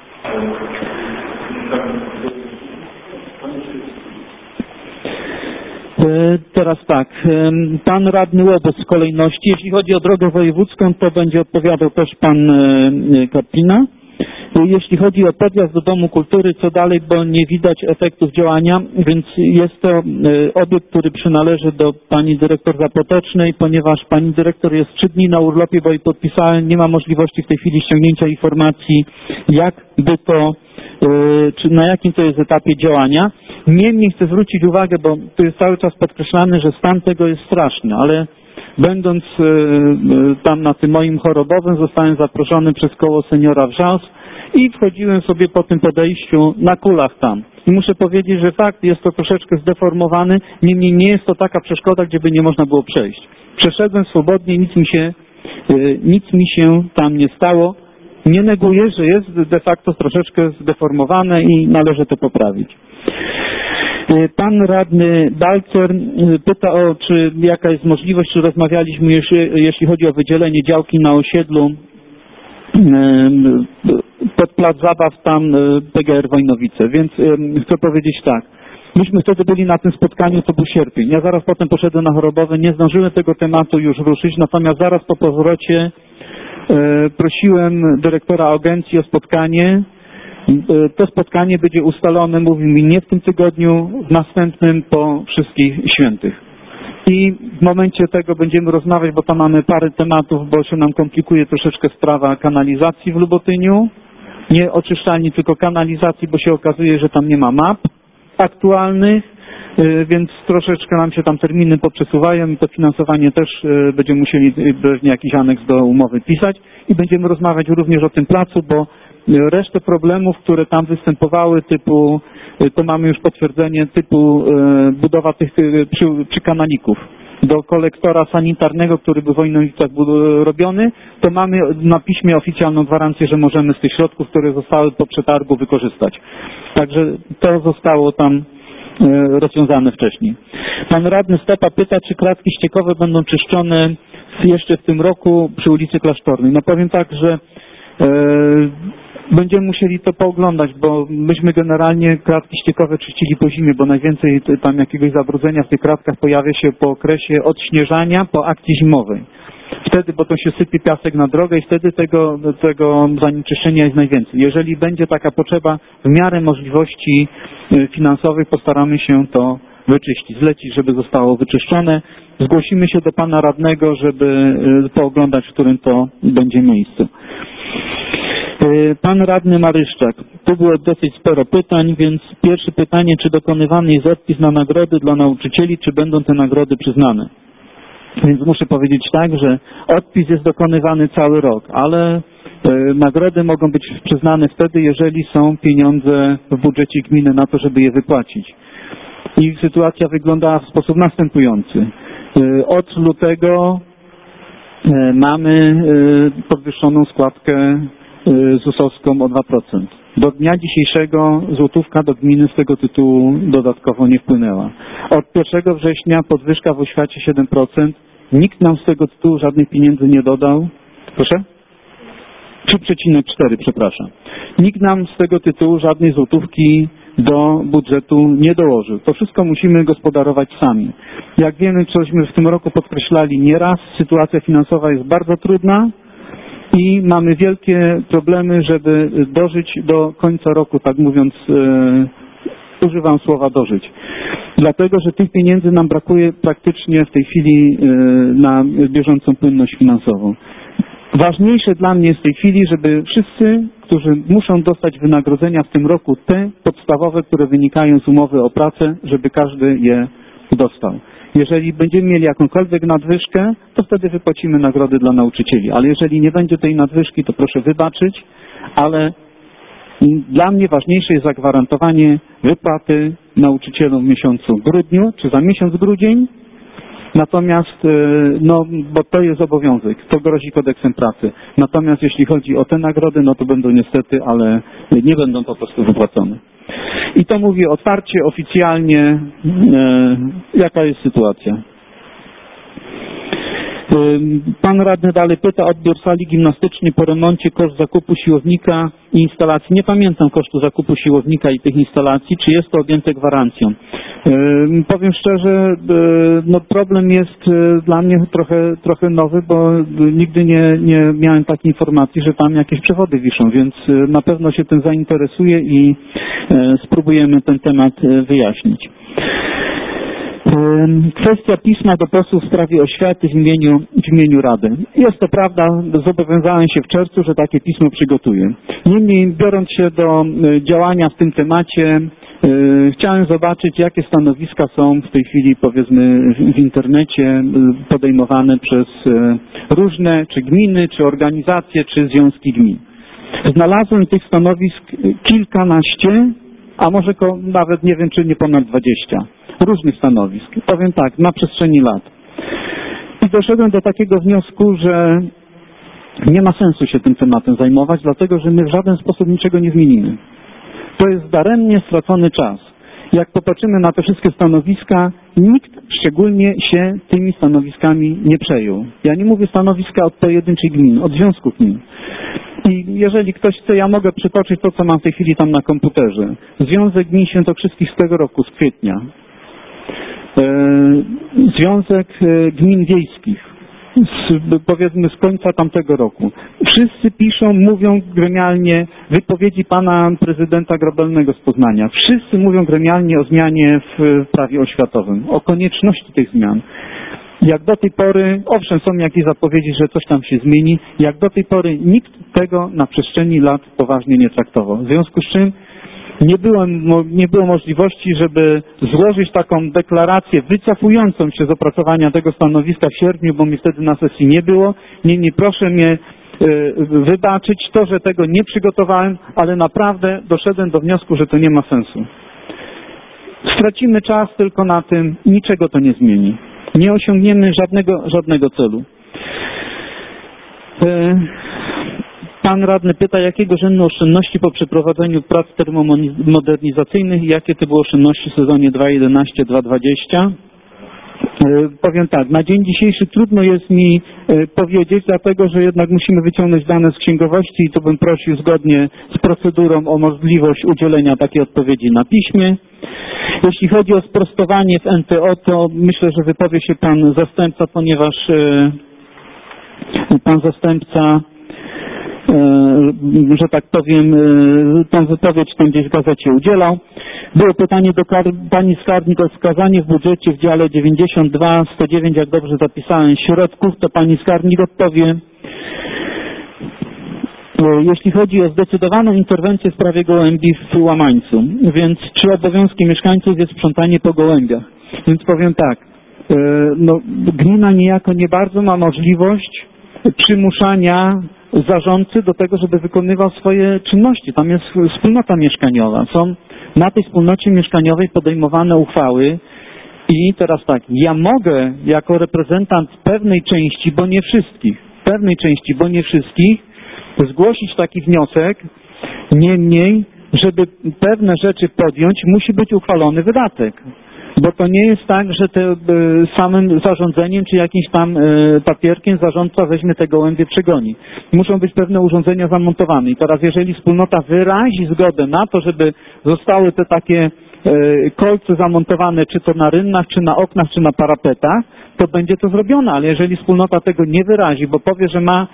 Speaker 2: Teraz tak, pan radny Łobos z kolejności. Jeśli chodzi o drogę wojewódzką, to będzie odpowiadał też pan Kaplina. Jeśli chodzi o podjazd do Domu Kultury, co dalej, bo nie widać efektów działania, więc jest to obiekt, który przynależy do pani dyrektor Zapotocznej, ponieważ pani dyrektor jest trzy dni na urlopie, bo jej podpisałem, nie ma możliwości w tej chwili ściągnięcia informacji, jak by to, czy na jakim to jest etapie działania. Niemniej chcę zwrócić uwagę, bo tu jest cały czas podkreślane, że stan tego jest straszny, ale będąc tam na tym moim chorobowym, zostałem zaproszony przez koło seniora Wrzask i wchodziłem sobie po tym podejściu na kulach tam. I muszę powiedzieć, że fakt, jest to troszeczkę zdeformowany, niemniej nie jest to taka przeszkoda, gdzie by nie można było przejść. Przeszedłem swobodnie, nic mi się, nic mi się tam nie stało. Nie neguję, że jest de facto troszeczkę zdeformowane i należy to poprawić. Pan radny Balcer pyta o, czy jaka jest możliwość, czy rozmawialiśmy, jeśli, jeśli chodzi o wydzielenie działki na osiedlu pod plac zabaw tam P G R Wojnowice. Więc chcę powiedzieć tak. Myśmy wtedy byli na tym spotkaniu, to był sierpień. Ja zaraz potem poszedłem na chorobowe, nie zdążyłem tego tematu już ruszyć, natomiast zaraz po powrocie prosiłem dyrektora agencji o spotkanie. To spotkanie będzie ustalone, mówił mi, nie w tym tygodniu, w następnym po wszystkich świętych. I w momencie tego będziemy rozmawiać, bo tam mamy parę tematów, bo się nam komplikuje troszeczkę sprawa kanalizacji w Lubotyniu. Nie oczyszczalni, tylko kanalizacji, bo się okazuje, że tam nie ma map aktualnych, więc troszeczkę nam się tam terminy poprzesuwają i to finansowanie też będziemy musieli pewnie jakiś aneks do umowy pisać i będziemy rozmawiać również o tym placu, bo resztę problemów, które tam występowały, typu, to mamy już potwierdzenie, typu budowa tych przy, przy kanalików do kolektora sanitarnego, który był w Wojnowicach robiony, to mamy na piśmie oficjalną gwarancję, że możemy z tych środków, które zostały po przetargu, wykorzystać. Także to zostało tam rozwiązane wcześniej. Pan radny Stepa pyta, czy klatki ściekowe będą czyszczone jeszcze w tym roku przy ulicy Klasztornej. No powiem tak, że e, będziemy musieli to pooglądać, bo myśmy generalnie klatki ściekowe czyścili po zimie, bo najwięcej tam jakiegoś zabrudzenia w tych klatkach pojawia się po okresie odśnieżania, po akcji zimowej. Wtedy, bo to się sypie piasek na drogę i wtedy tego, tego zanieczyszczenia jest najwięcej. Jeżeli będzie taka potrzeba, w miarę możliwości finansowych postaramy się to wyczyścić, zlecić, żeby zostało wyczyszczone. Zgłosimy się do pana radnego, żeby pooglądać, w którym to będzie miejscu. Pan radny Maryszczak. Tu było dosyć sporo pytań, więc pierwsze pytanie, czy dokonywany jest odpis na nagrody dla nauczycieli, czy będą te nagrody przyznane? Więc muszę powiedzieć tak, że odpis jest dokonywany cały rok, ale nagrody mogą być przyznane wtedy, jeżeli są pieniądze w budżecie gminy na to, żeby je wypłacić. I sytuacja wyglądała w sposób następujący. Od lutego mamy podwyższoną składkę zusowską o dwa procent. Do dnia dzisiejszego złotówka do gminy z tego tytułu dodatkowo nie wpłynęła. Od pierwszego września podwyżka w oświacie siedem procent. Nikt nam z tego tytułu żadnych pieniędzy nie dodał. Proszę? trzy przecinek cztery, przepraszam. Nikt nam z tego tytułu żadnej złotówki do budżetu nie dołożył. To wszystko musimy gospodarować sami. Jak wiemy, cośmy w tym roku podkreślali nieraz, sytuacja finansowa jest bardzo trudna i mamy wielkie problemy, żeby dożyć do końca roku, tak mówiąc, e, używam słowa dożyć. Dlatego, że tych pieniędzy nam brakuje praktycznie w tej chwili e, na bieżącą płynność finansową. Ważniejsze dla mnie jest w tej chwili, żeby wszyscy, którzy muszą dostać wynagrodzenia w tym roku, te podstawowe, które wynikają z umowy o pracę, żeby każdy je dostał. Jeżeli będziemy mieli jakąkolwiek nadwyżkę, to wtedy wypłacimy nagrody dla nauczycieli. Ale jeżeli nie będzie tej nadwyżki, to proszę wybaczyć, ale dla mnie ważniejsze jest zagwarantowanie wypłaty nauczycielom w miesiącu grudniu, czy za miesiąc grudzień. Natomiast, no, bo to jest obowiązek, to grozi kodeksem pracy. Natomiast jeśli chodzi o te nagrody, no to będą niestety, ale nie będą po prostu wypłacone. I to mówię otwarcie, oficjalnie, e, jaka jest sytuacja. Pan radny dalej pyta, odbiór sali gimnastycznej po remoncie, koszt zakupu siłownika i instalacji. Nie pamiętam kosztu zakupu siłownika i tych instalacji, czy jest to objęte gwarancją. Powiem szczerze, no problem jest dla mnie trochę, trochę nowy, bo nigdy nie, nie miałem takiej informacji, że tam jakieś przewody wiszą, więc na pewno się tym zainteresuję i spróbujemy ten temat wyjaśnić. Kwestia pisma do posłów w sprawie oświaty w imieniu, w imieniu Rady. Jest to prawda, zobowiązałem się w czerwcu, że takie pismo przygotuję. Niemniej, biorąc się do działania w tym temacie, chciałem zobaczyć, jakie stanowiska są w tej chwili, powiedzmy, w internecie podejmowane przez różne, czy gminy, czy organizacje, czy związki gmin. Znalazłem tych stanowisk kilkanaście, a może nawet nie wiem, czy nie ponad dwadzieścia. Różnych stanowisk. Powiem tak, na przestrzeni lat. I doszedłem do takiego wniosku, że nie ma sensu się tym tematem zajmować, dlatego że my w żaden sposób niczego nie zmienimy. To jest daremnie stracony czas. Jak popatrzymy na te wszystkie stanowiska, nikt szczególnie się tymi stanowiskami nie przejął. Ja nie mówię stanowiska od pojedynczych gmin, od związków gmin. I jeżeli ktoś chce, ja mogę przytoczyć to, co mam w tej chwili tam na komputerze. Związek Gmin Świętokrzyskich z tego roku, z kwietnia. Związek Gmin Wiejskich, z, powiedzmy z końca tamtego roku. Wszyscy piszą, mówią gremialnie wypowiedzi pana prezydenta Grobelnego z Poznania. Wszyscy mówią gremialnie o zmianie w prawie oświatowym, o konieczności tych zmian. Jak do tej pory, owszem, są jakieś zapowiedzi, że coś tam się zmieni, jak do tej pory nikt tego na przestrzeni lat poważnie nie traktował. W związku z czym nie było, nie było możliwości, żeby złożyć taką deklarację wycofującą się z opracowania tego stanowiska w sierpniu, bo mi wtedy na sesji nie było. Niemniej proszę mnie wybaczyć to, że tego nie przygotowałem, ale naprawdę doszedłem do wniosku, że to nie ma sensu. Stracimy czas tylko na tym, niczego to nie zmieni. Nie osiągniemy żadnego, żadnego celu. Pan radny pyta, jakiego rzędu oszczędności po przeprowadzeniu prac termomodernizacyjnych i jakie to były oszczędności w sezonie dwa tysiące jedenastym dwa tysiące dwudziestym. Powiem tak, na dzień dzisiejszy trudno jest mi powiedzieć, dlatego że jednak musimy wyciągnąć dane z księgowości i to bym prosił zgodnie z procedurą o możliwość udzielenia takiej odpowiedzi na piśmie. Jeśli chodzi o sprostowanie w N T O, to myślę, że wypowie się pan zastępca, ponieważ pan zastępca, że tak powiem, tą wypowiedź tam gdzieś w gazecie udzielał. Było pytanie do pani skarbnik o wskazanie w budżecie w dziale dziewięćdziesiąt dwa sto dziewięć, jak dobrze zapisałem, środków, to pani skarbnik odpowie. Jeśli chodzi o zdecydowaną interwencję w sprawie gołębi w Łamańcu, więc czy obowiązkiem mieszkańców jest sprzątanie po gołębiach? Więc powiem tak, no, gmina niejako nie bardzo ma możliwość przymuszania zarządcy do tego, żeby wykonywał swoje czynności. Tam jest wspólnota mieszkaniowa. Są na tej wspólnocie mieszkaniowej podejmowane uchwały i teraz tak, ja mogę jako reprezentant pewnej części, bo nie wszystkich, pewnej części, bo nie wszystkich, zgłosić taki wniosek, niemniej, żeby pewne rzeczy podjąć, musi być uchwalony wydatek. Bo to nie jest tak, że te, samym zarządzeniem czy jakimś tam papierkiem zarządca weźmie te gołębie, przegoni. Muszą być pewne urządzenia zamontowane. I teraz jeżeli wspólnota wyrazi zgodę na to, żeby zostały te takie kolce zamontowane, czy to na rynnach, czy na oknach, czy na parapetach, to będzie to zrobione. Ale jeżeli wspólnota tego nie wyrazi, bo powie, że ma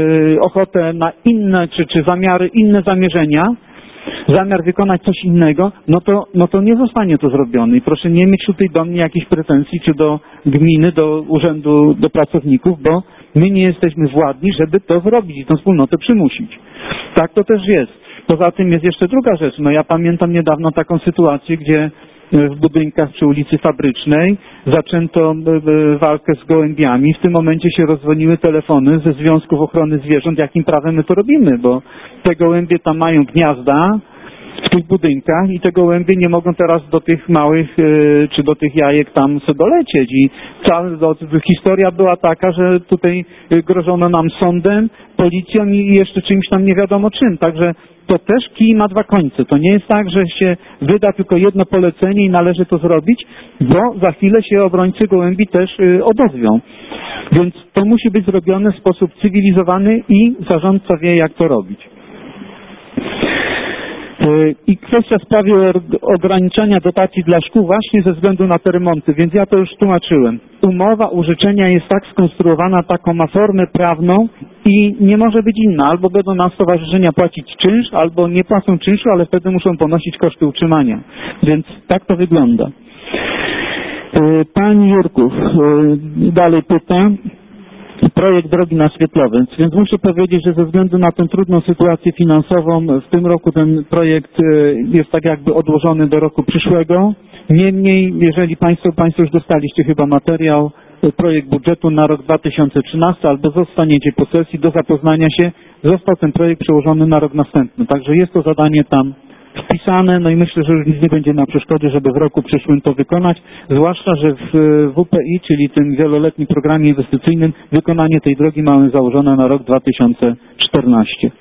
Speaker 2: ochotę na inne, czy, czy zamiary, inne zamierzenia, zamiar wykonać coś innego, no to, no to nie zostanie to zrobione. I proszę nie mieć tutaj do mnie jakichś pretensji, czy do gminy, do urzędu, do pracowników, bo my nie jesteśmy władni, żeby to zrobić i tę wspólnotę przymusić. Tak to też jest. Poza tym jest jeszcze druga rzecz. No ja pamiętam niedawno taką sytuację, gdzie w budynkach przy ulicy Fabrycznej zaczęto walkę z gołębiami. W tym momencie się rozdzwoniły telefony ze Związków Ochrony Zwierząt, jakim prawem my to robimy, bo te gołębie tam mają gniazda w tych budynkach i te gołębie nie mogą teraz do tych małych, czy do tych jajek tam sobie dolecieć. I cała historia była taka, że tutaj grożono nam sądem, policją i jeszcze czymś tam nie wiadomo czym. Także to też kij ma dwa końce. To nie jest tak, że się wyda tylko jedno polecenie i należy to zrobić, bo za chwilę się obrońcy gołębi też odezwią. Więc to musi być zrobione w sposób cywilizowany i zarządca wie, jak to robić. I kwestia sprawy ograniczenia dotacji dla szkół właśnie ze względu na te remonty, więc ja to już tłumaczyłem. Umowa użyczenia jest tak skonstruowana, taką ma formę prawną i nie może być inna. Albo będą nam stowarzyszenia płacić czynsz, albo nie płacą czynszu, ale wtedy muszą ponosić koszty utrzymania. Więc tak to wygląda. Pani Jurków dalej pyta. Projekt drogi naświetlowy. Więc muszę powiedzieć, że ze względu na tę trudną sytuację finansową w tym roku ten projekt jest tak jakby odłożony do roku przyszłego. Niemniej, jeżeli Państwo, Państwo już dostaliście chyba materiał, projekt budżetu na rok dwa tysiące trzynasty albo zostaniecie po sesji do zapoznania się, został ten projekt przełożony na rok następny. Także jest to zadanie tam wpisane, no i myślę, że już nic nie będzie na przeszkodzie, żeby w roku przyszłym to wykonać, zwłaszcza, że w W P I, czyli tym wieloletnim programie inwestycyjnym, wykonanie tej drogi mamy założone na rok dwa tysiące czternasty.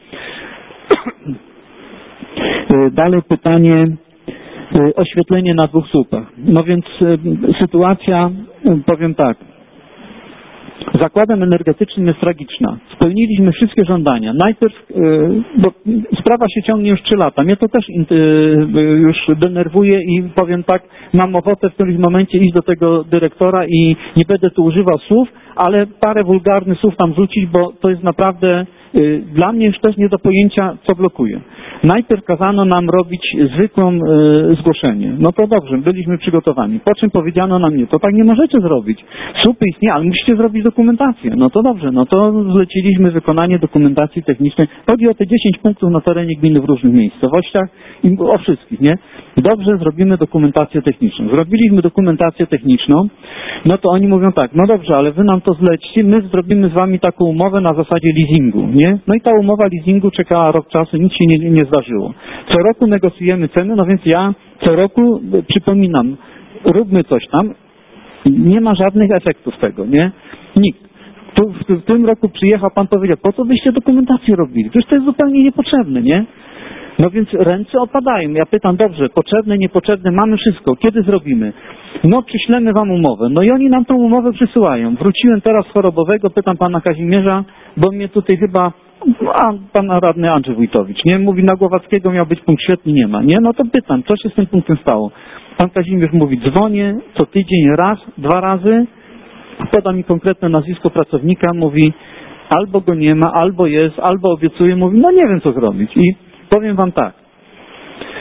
Speaker 2: Dalej pytanie, oświetlenie na dwóch słupach. No więc sytuacja, powiem tak, zakładem energetycznym jest tragiczna. Spełniliśmy wszystkie żądania. Najpierw, bo sprawa się ciągnie już trzy lata. Mnie to też już denerwuje i powiem tak, mam ochotę w którymś momencie iść do tego dyrektora i nie będę tu używał słów, ale parę wulgarnych słów tam rzucić, bo to jest naprawdę dla mnie już też nie do pojęcia, co blokuje. Najpierw kazano nam robić zwykłą y, zgłoszenie. No to dobrze, byliśmy przygotowani. Po czym powiedziano nam, nie, to tak nie możecie zrobić. Słupy istnieje, ale musicie zrobić dokumentację. No to dobrze, no to zleciliśmy wykonanie dokumentacji technicznej. Chodzi o te dziesięć punktów na terenie gminy w różnych miejscowościach i o wszystkich, nie? Dobrze, zrobimy dokumentację techniczną. Zrobiliśmy dokumentację techniczną, no to oni mówią tak, no dobrze, ale wy nam to zlećcie, my zrobimy z wami taką umowę na zasadzie leasingu, nie? No i ta umowa leasingu czekała rok czasu, nic się nie, nie zdarzyło. Co roku negocjujemy ceny, no więc ja co roku przypominam, róbmy coś tam, nie ma żadnych efektów tego, nie? Nikt. Tu, w, w tym roku przyjechał pan, powiedział, po co byście dokumentację robili? Przecież to jest zupełnie niepotrzebne, nie? No więc ręce opadają. Ja pytam, dobrze, potrzebne, niepotrzebne, mamy wszystko. Kiedy zrobimy? No przyślemy wam umowę. No i oni nam tą umowę przysyłają. Wróciłem teraz z chorobowego, pytam pana Kazimierza, bo mnie tutaj chyba, a pan radny Andrzej Wójtowicz, nie? Mówi, na Głowackiego miał być punkt świetny, nie ma, nie? No to pytam, co się z tym punktem stało? Pan Kazimierz mówi, dzwonię co tydzień raz, dwa razy, poda mi konkretne nazwisko pracownika, mówi, albo go nie ma, albo jest, albo obiecuje, mówi, no nie wiem co zrobić. I powiem wam tak,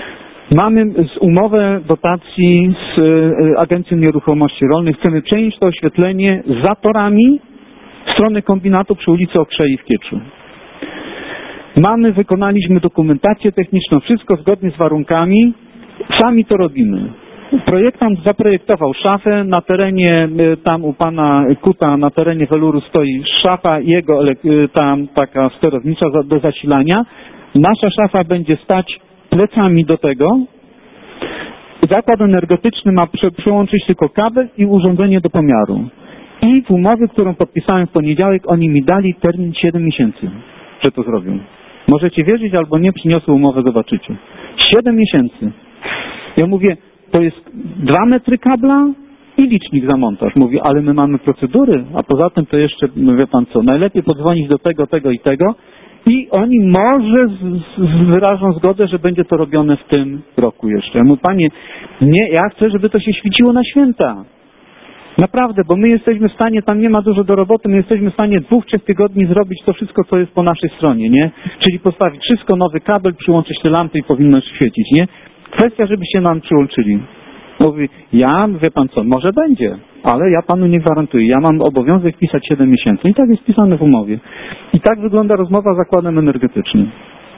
Speaker 2: Mamy umowę dotacji z Agencją Nieruchomości Rolnych. Chcemy przenieść to oświetlenie za torami w stronę kombinatu przy ulicy Okrzei w Kieczu. Mamy, wykonaliśmy dokumentację techniczną, wszystko zgodnie z warunkami, sami to robimy. Projektant zaprojektował szafę, na terenie, tam u pana Kuta, na terenie Weluru stoi szafa, jego tam taka sterownicza do zasilania. Nasza szafa będzie stać plecami do tego. Zakład energetyczny ma przyłączyć tylko kabel i urządzenie do pomiaru. I w umowie, którą podpisałem w poniedziałek, oni mi dali termin siedem miesięcy, że to zrobią. Możecie wierzyć albo nie, przyniosły umowę, zobaczycie. siedem miesięcy. Ja mówię, to jest dwa metry kabla i licznik za montaż. Mówi, ale my mamy procedury, a poza tym to jeszcze, wie pan co, najlepiej podzwonić do tego, tego i tego i oni może z, z, wyrażą zgodę, że będzie to robione w tym roku jeszcze. Ja mówię, panie, nie, ja chcę, żeby to się świeciło na święta. Naprawdę, bo my jesteśmy w stanie, tam nie ma dużo do roboty, my jesteśmy w stanie dwóch, trzech tygodni zrobić to wszystko, co jest po naszej stronie, nie? Czyli postawić wszystko, nowy kabel, przyłączyć te lampy i powinno świecić, nie? Kwestia, żebyście nam przyłączyli. Mówi, ja, wie pan co, może będzie, ale ja panu nie gwarantuję. Ja mam obowiązek pisać siedem miesięcy. I tak jest pisane w umowie. I tak wygląda rozmowa z zakładem energetycznym.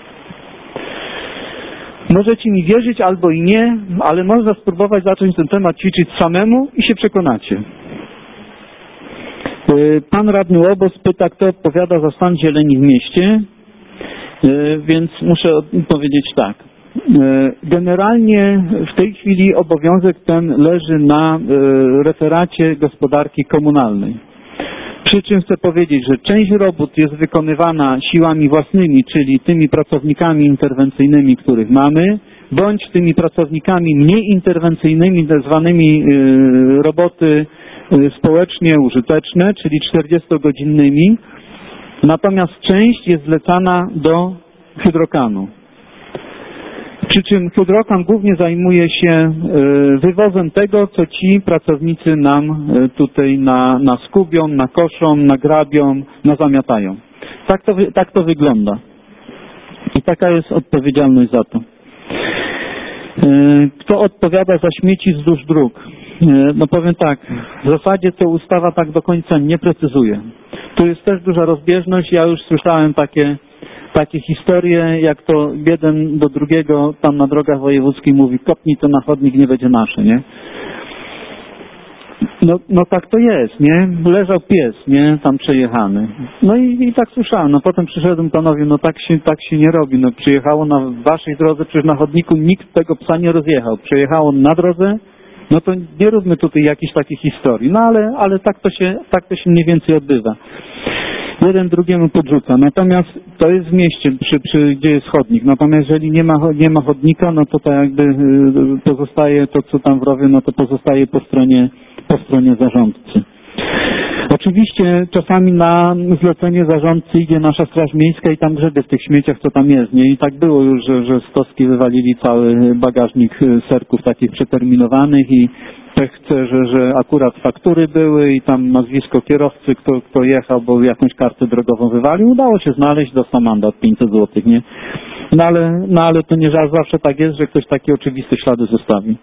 Speaker 2: Możecie mi wierzyć albo i nie, ale można spróbować zacząć ten temat ćwiczyć samemu i się przekonacie. Pan radny Łobos pyta, kto odpowiada za stan zieleni w mieście, więc muszę powiedzieć tak. Generalnie w tej chwili obowiązek ten leży na referacie gospodarki komunalnej. Przy czym chcę powiedzieć, że część robót jest wykonywana siłami własnymi, czyli tymi pracownikami interwencyjnymi, których mamy, bądź tymi pracownikami mniej interwencyjnymi, zwanymi roboty społecznie użyteczne, czyli czterdziestogodzinnymi. Natomiast część jest zlecana do Hydrokanu. Przy czym Hydrokan głównie zajmuje się wywozem tego, co ci pracownicy nam tutaj na, naskubią, nakoszą, nagrabią, nazamiatają. Tak to, tak to wygląda. I taka jest odpowiedzialność za to. Kto odpowiada za śmieci wzdłuż dróg? No powiem tak, w zasadzie to ustawa tak do końca nie precyzuje. Tu jest też duża rozbieżność. Ja już słyszałem takie Takie historie, jak to jeden do drugiego tam na drogach wojewódzkich mówi, kopnij to na chodnik, nie będzie nasze, nie? No, no tak to jest, nie? Leżał pies, nie? Tam przejechany. No i, i tak słyszałem. No potem przyszedłem panowie, no tak się, tak się nie robi. No przyjechało na waszej drodze, przecież na chodniku nikt tego psa nie rozjechał. Przejechało na drodze, no to nie róbmy tutaj jakichś takich historii. No ale, ale tak to się, tak to się mniej więcej odbywa. Jeden drugiemu podrzuca. Natomiast to jest w mieście, przy, przy, gdzie jest chodnik. Natomiast jeżeli nie ma, nie ma chodnika, no to tak jakby pozostaje to, co tam w rowie, no to pozostaje po stronie, po stronie zarządcy. Oczywiście czasami na zlecenie zarządcy idzie nasza Straż Miejska i tam grzebie w tych śmieciach, co tam jest, nie? I tak było już, że, że Stoski wywalili cały bagażnik serków takich przeterminowanych i pech chce, że, że akurat faktury były i tam nazwisko kierowcy, kto, kto jechał, bo jakąś kartę drogową wywalił, udało się znaleźć, dostał mandat pięćset złotych, nie? No ale, no ale to nie zawsze tak jest, że ktoś takie oczywiste ślady zostawi.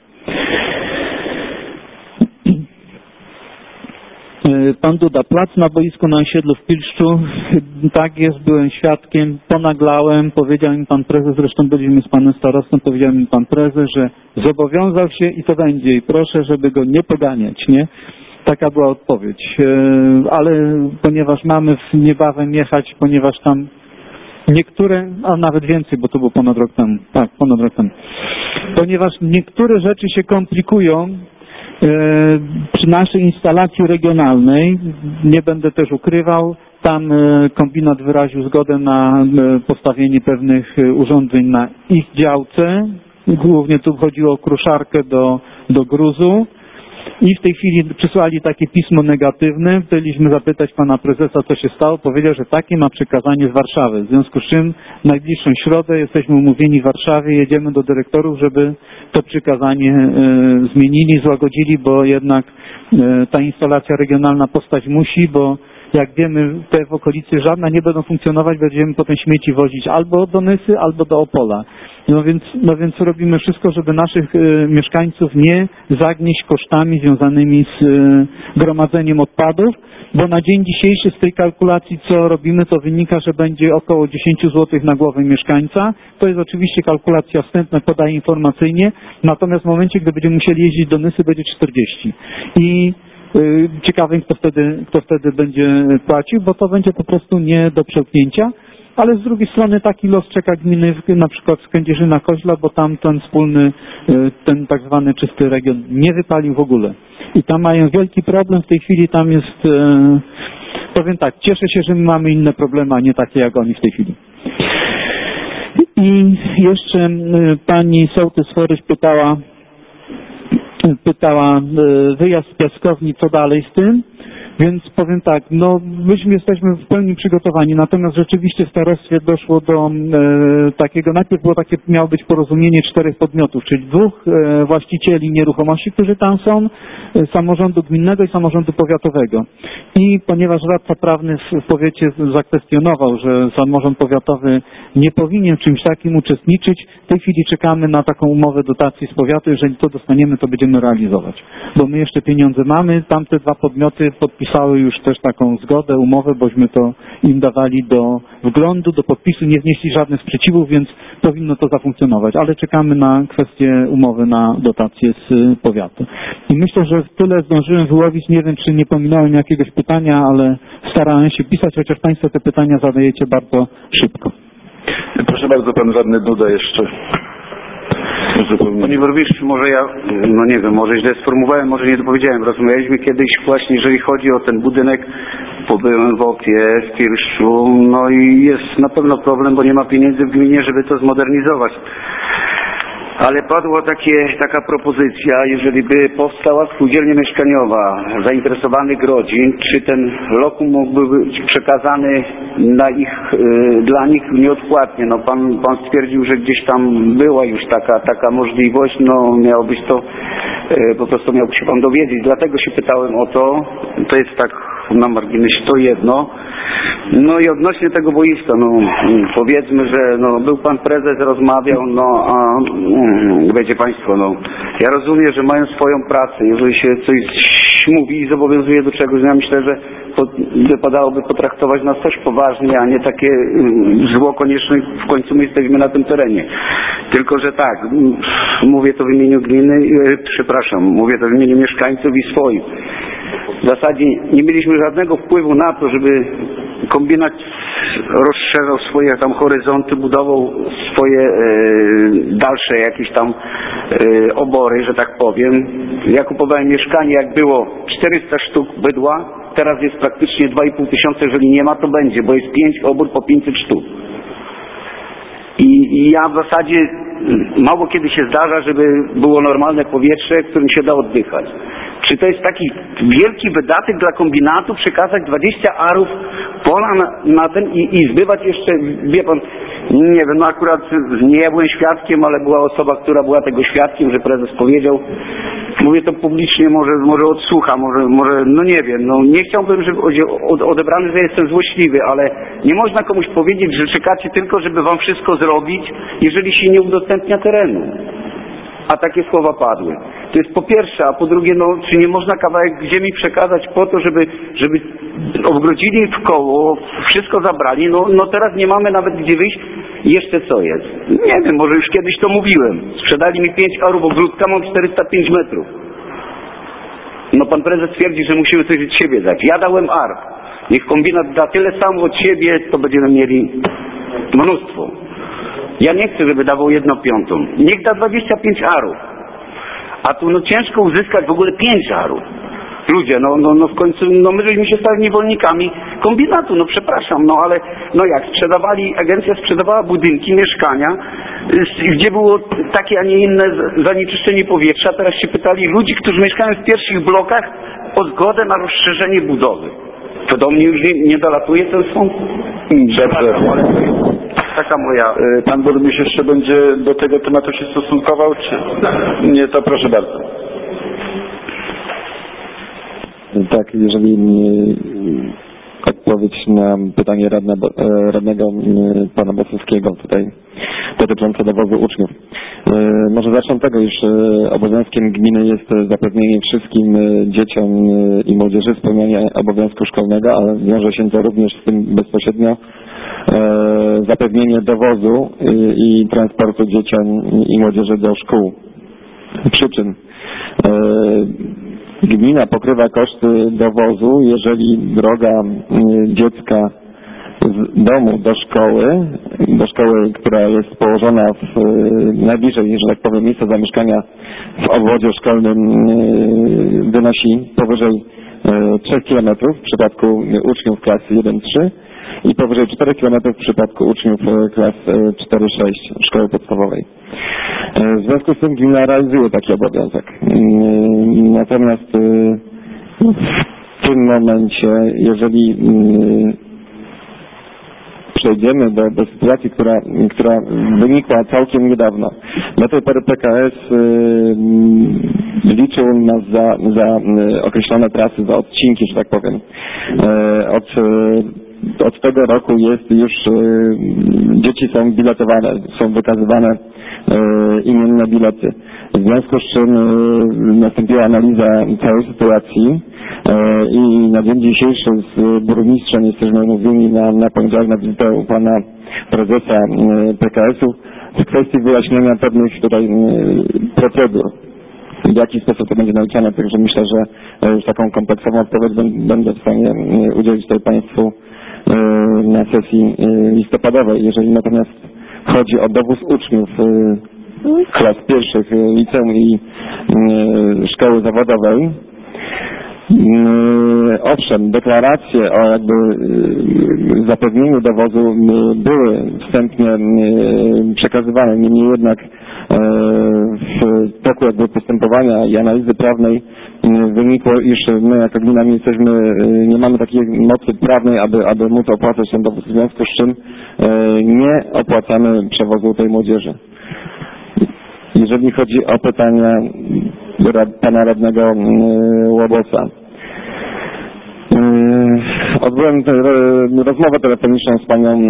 Speaker 2: Pan Duda, plac na boisku na osiedlu w Pilszczu, tak jest, byłem świadkiem, ponaglałem, powiedział mi pan prezes, zresztą byliśmy z panem starostą, powiedział mi pan prezes, że zobowiązał się i to będzie i proszę, żeby go nie poganiać, nie? Taka była odpowiedź, ale ponieważ mamy niebawem jechać, ponieważ tam niektóre, a nawet więcej, bo to było ponad rok temu, tak, ponad rok temu, ponieważ niektóre rzeczy się komplikują, przy naszej instalacji regionalnej, nie będę też ukrywał, tam kombinat wyraził zgodę na postawienie pewnych urządzeń na ich działce. Głównie tu chodziło o kruszarkę do, do gruzu. I w tej chwili przysłali takie pismo negatywne. Chcieliśmy zapytać pana prezesa, co się stało. Powiedział, że takie ma przekazanie z Warszawy. W związku z czym w najbliższą środę jesteśmy umówieni w Warszawie. Jedziemy do dyrektorów, żeby to przekazanie e, zmienili, złagodzili, bo jednak e, ta instalacja regionalna powstać musi, bo jak wiemy, te w okolicy żadne nie będą funkcjonować, będziemy potem śmieci wozić albo do Nysy, albo do Opola. No więc, no więc robimy wszystko, żeby naszych y, mieszkańców nie zagnieść kosztami związanymi z y, gromadzeniem odpadów, bo na dzień dzisiejszy z tej kalkulacji, co robimy, to wynika, że będzie około dziesięć złotych na głowę mieszkańca. To jest oczywiście kalkulacja wstępna, podaję informacyjnie, natomiast w momencie, gdy będziemy musieli jeździć do Nysy, będzie czterdzieści. I y, ciekawym, kto wtedy, kto wtedy będzie płacił, bo to będzie po prostu nie do przełknięcia. Ale z drugiej strony taki los czeka gminy, na przykład z Kędzierzyna-Koźla, bo tam ten wspólny, ten tak zwany czysty region nie wypalił w ogóle. I tam mają wielki problem, w tej chwili tam jest, powiem tak, cieszę się, że my mamy inne problemy, a nie takie jak oni w tej chwili. I jeszcze pani sołtys Foryś pytała, pytała wyjazd z piaskowni, co dalej z tym? Więc powiem tak, no myśmy jesteśmy w pełni przygotowani, natomiast rzeczywiście w starostwie doszło do e, takiego, najpierw było takie, miało być porozumienie czterech podmiotów, czyli dwóch e, właścicieli nieruchomości, którzy tam są, e, samorządu gminnego i samorządu powiatowego. I ponieważ radca prawny w, w powiecie zakwestionował, że samorząd powiatowy nie powinien w czymś takim uczestniczyć, w tej chwili czekamy na taką umowę dotacji z powiatu, jeżeli to dostaniemy, to będziemy realizować. Bo my jeszcze pieniądze mamy, tamte dwa podmioty podpisały już też taką zgodę, umowę, bośmy to im dawali do wglądu, do podpisu, nie wnieśli żadnych sprzeciwów, więc powinno to zafunkcjonować, ale czekamy na kwestię umowy na dotację z powiatu. I myślę, że tyle zdążyłem wyłowić, nie wiem, czy nie pominąłem jakiegoś pytania, ale starałem się pisać, chociaż Państwo te pytania zadajecie bardzo szybko.
Speaker 1: Proszę bardzo, Pan Radny Duda jeszcze.
Speaker 4: Panie Burmistrzu, może ja, no nie wiem, może źle sformułowałem, może nie dopowiedziałem. Rozmawialiśmy kiedyś właśnie, jeżeli chodzi o ten budynek po byłym W O P-ie w Kirszu, no i jest na pewno problem, bo nie ma pieniędzy w gminie, żeby to zmodernizować. Ale padła takie, taka propozycja, jeżeli by powstała spółdzielnia mieszkaniowa zainteresowanych rodzin, czy ten lokum mógłby być przekazany na ich, y, dla nich nieodpłatnie. No pan, pan stwierdził, że gdzieś tam była już taka, taka możliwość, no miało być to, y, po prostu miałby się pan dowiedzieć. Dlatego się pytałem o to, to jest tak na marginesie to jedno. No i odnośnie tego boiska, no powiedzmy, że no, był pan prezes, rozmawiał, no a mm, wiecie Państwo, no ja rozumiem, że mają swoją pracę, jeżeli się coś mówi i zobowiązuje do czegoś, ja myślę, że to wypadałoby potraktować nas też poważnie, a nie takie y, zło konieczne, w końcu my jesteśmy na tym terenie. Tylko, że tak, mówię to w imieniu gminy, y, przepraszam, mówię to w imieniu mieszkańców i swoich. W zasadzie nie mieliśmy żadnego wpływu na to, żeby kombinat rozszerzał swoje tam horyzonty, budował swoje e, dalsze jakieś tam e, obory, że tak powiem. Ja kupowałem mieszkanie, jak było czterysta sztuk bydła, teraz jest praktycznie dwa i pół tysiąca, jeżeli nie ma, to będzie, bo jest pięć obór po pięćset sztuk. I, I ja w zasadzie mało kiedy się zdarza, żeby było normalne powietrze, którym się da oddychać. Czy to jest taki wielki wydatek dla kombinatu, przekazać dwadzieścia arów pola na, na ten i, i zbywać jeszcze, wie pan, nie wiem, no akurat nie ja byłem świadkiem, ale była osoba, która była tego świadkiem, że prezes powiedział, mówię to publicznie, może, może odsłucha, może, może, no nie wiem, no nie chciałbym, żeby odebrany, że jestem złośliwy, ale nie można komuś powiedzieć, że czekacie tylko, żeby wam wszystko zrobić, jeżeli się nie udostępnia terenu. A takie słowa padły. To jest po pierwsze, a po drugie, no, czy nie można kawałek ziemi przekazać po to, żeby, żeby ogrodzili w koło, wszystko zabrali, no, no teraz nie mamy nawet gdzie wyjść i jeszcze co jest. Nie wiem, może już kiedyś to mówiłem. Sprzedali mi pięć arów ogródka, mam czterysta pięć metrów. No pan prezes twierdzi, że musimy coś od siebie dać. Ja dałem ar. Niech kombinat da tyle samo od siebie, to będziemy mieli mnóstwo. Ja nie chcę, żeby dawał jedną piątą. Niech da dwadzieścia pięć arów. A tu no ciężko uzyskać w ogóle pięć arów. Ludzie, no, no, no w końcu, no my żeśmy się stali niewolnikami kombinatu, no przepraszam, no ale, no jak sprzedawali, agencja sprzedawała budynki, mieszkania, gdzie było takie, a nie inne zanieczyszczenie powietrza, teraz się pytali ludzi, którzy mieszkają w pierwszych blokach o zgodę na rozszerzenie budowy. To do mnie już nie, nie dolatuje ten sąd?
Speaker 1: Przepraszam, ale to jest
Speaker 4: taka moja...
Speaker 1: Pan burmistrz jeszcze będzie do tego tematu się stosunkował, czy nie? To proszę bardzo.
Speaker 5: Tak, jeżeli odpowiedź na pytanie radnego, radnego pana Bosowskiego tutaj dotyczące dowozu uczniów. Może zacznę od tego, iż obowiązkiem gminy jest zapewnienie wszystkim dzieciom i młodzieży spełniania obowiązku szkolnego, ale wiąże się to również z tym bezpośrednio zapewnienie dowozu i transportu dzieciom i młodzieży do szkół. Przy czym gmina pokrywa koszty dowozu, jeżeli droga dziecka z domu do szkoły, do szkoły, która jest położona w najbliżej, że tak powiem, miejsca zamieszkania w obwodzie szkolnym, wynosi powyżej trzech kilometrów w przypadku uczniów klas jeden trzy i powyżej czterech kilometrów w przypadku uczniów klas cztery sześć szkoły podstawowej. W związku z tym gmina realizuje taki obowiązek. Natomiast w tym momencie, jeżeli przejdziemy do, do sytuacji, która, która wynikła całkiem niedawno. Do tej pory P K S y, liczył nas za, za określone trasy, za odcinki, że tak powiem. Y, od, y, od tego roku jest już, y, dzieci są biletowane, są wykazywane y, imienne bilety. W związku z czym y, nastąpiła analiza całej sytuacji y, i na dzień dzisiejszy z burmistrzem jesteśmy umówieni na, na poniedziałek na wizytę u pana prezesa y, P K S-u w kwestii wyjaśnienia pewnych tutaj y, procedur, w jaki sposób to będzie naliczane. Także myślę, że y, już taką kompleksową odpowiedź będę w stanie y, udzielić tutaj państwu y, na sesji y, listopadowej. Jeżeli natomiast chodzi o dowóz uczniów y, klas pierwszych liceum i y, szkoły zawodowej. Y, owszem, deklaracje o jakby y, zapewnieniu dowozu y, były wstępnie y, przekazywane, niemniej jednak y, w toku jakby postępowania i analizy prawnej y, wynikło, iż my jako gmina nie jesteśmy, y, nie mamy takiej mocy prawnej, aby, aby móc opłacać ten dowóz, w związku z czym y, nie opłacamy przewozu tej młodzieży. Jeżeli chodzi o pytania pana radnego Łobosa. Odbyłem rozmowę telefoniczną z panią,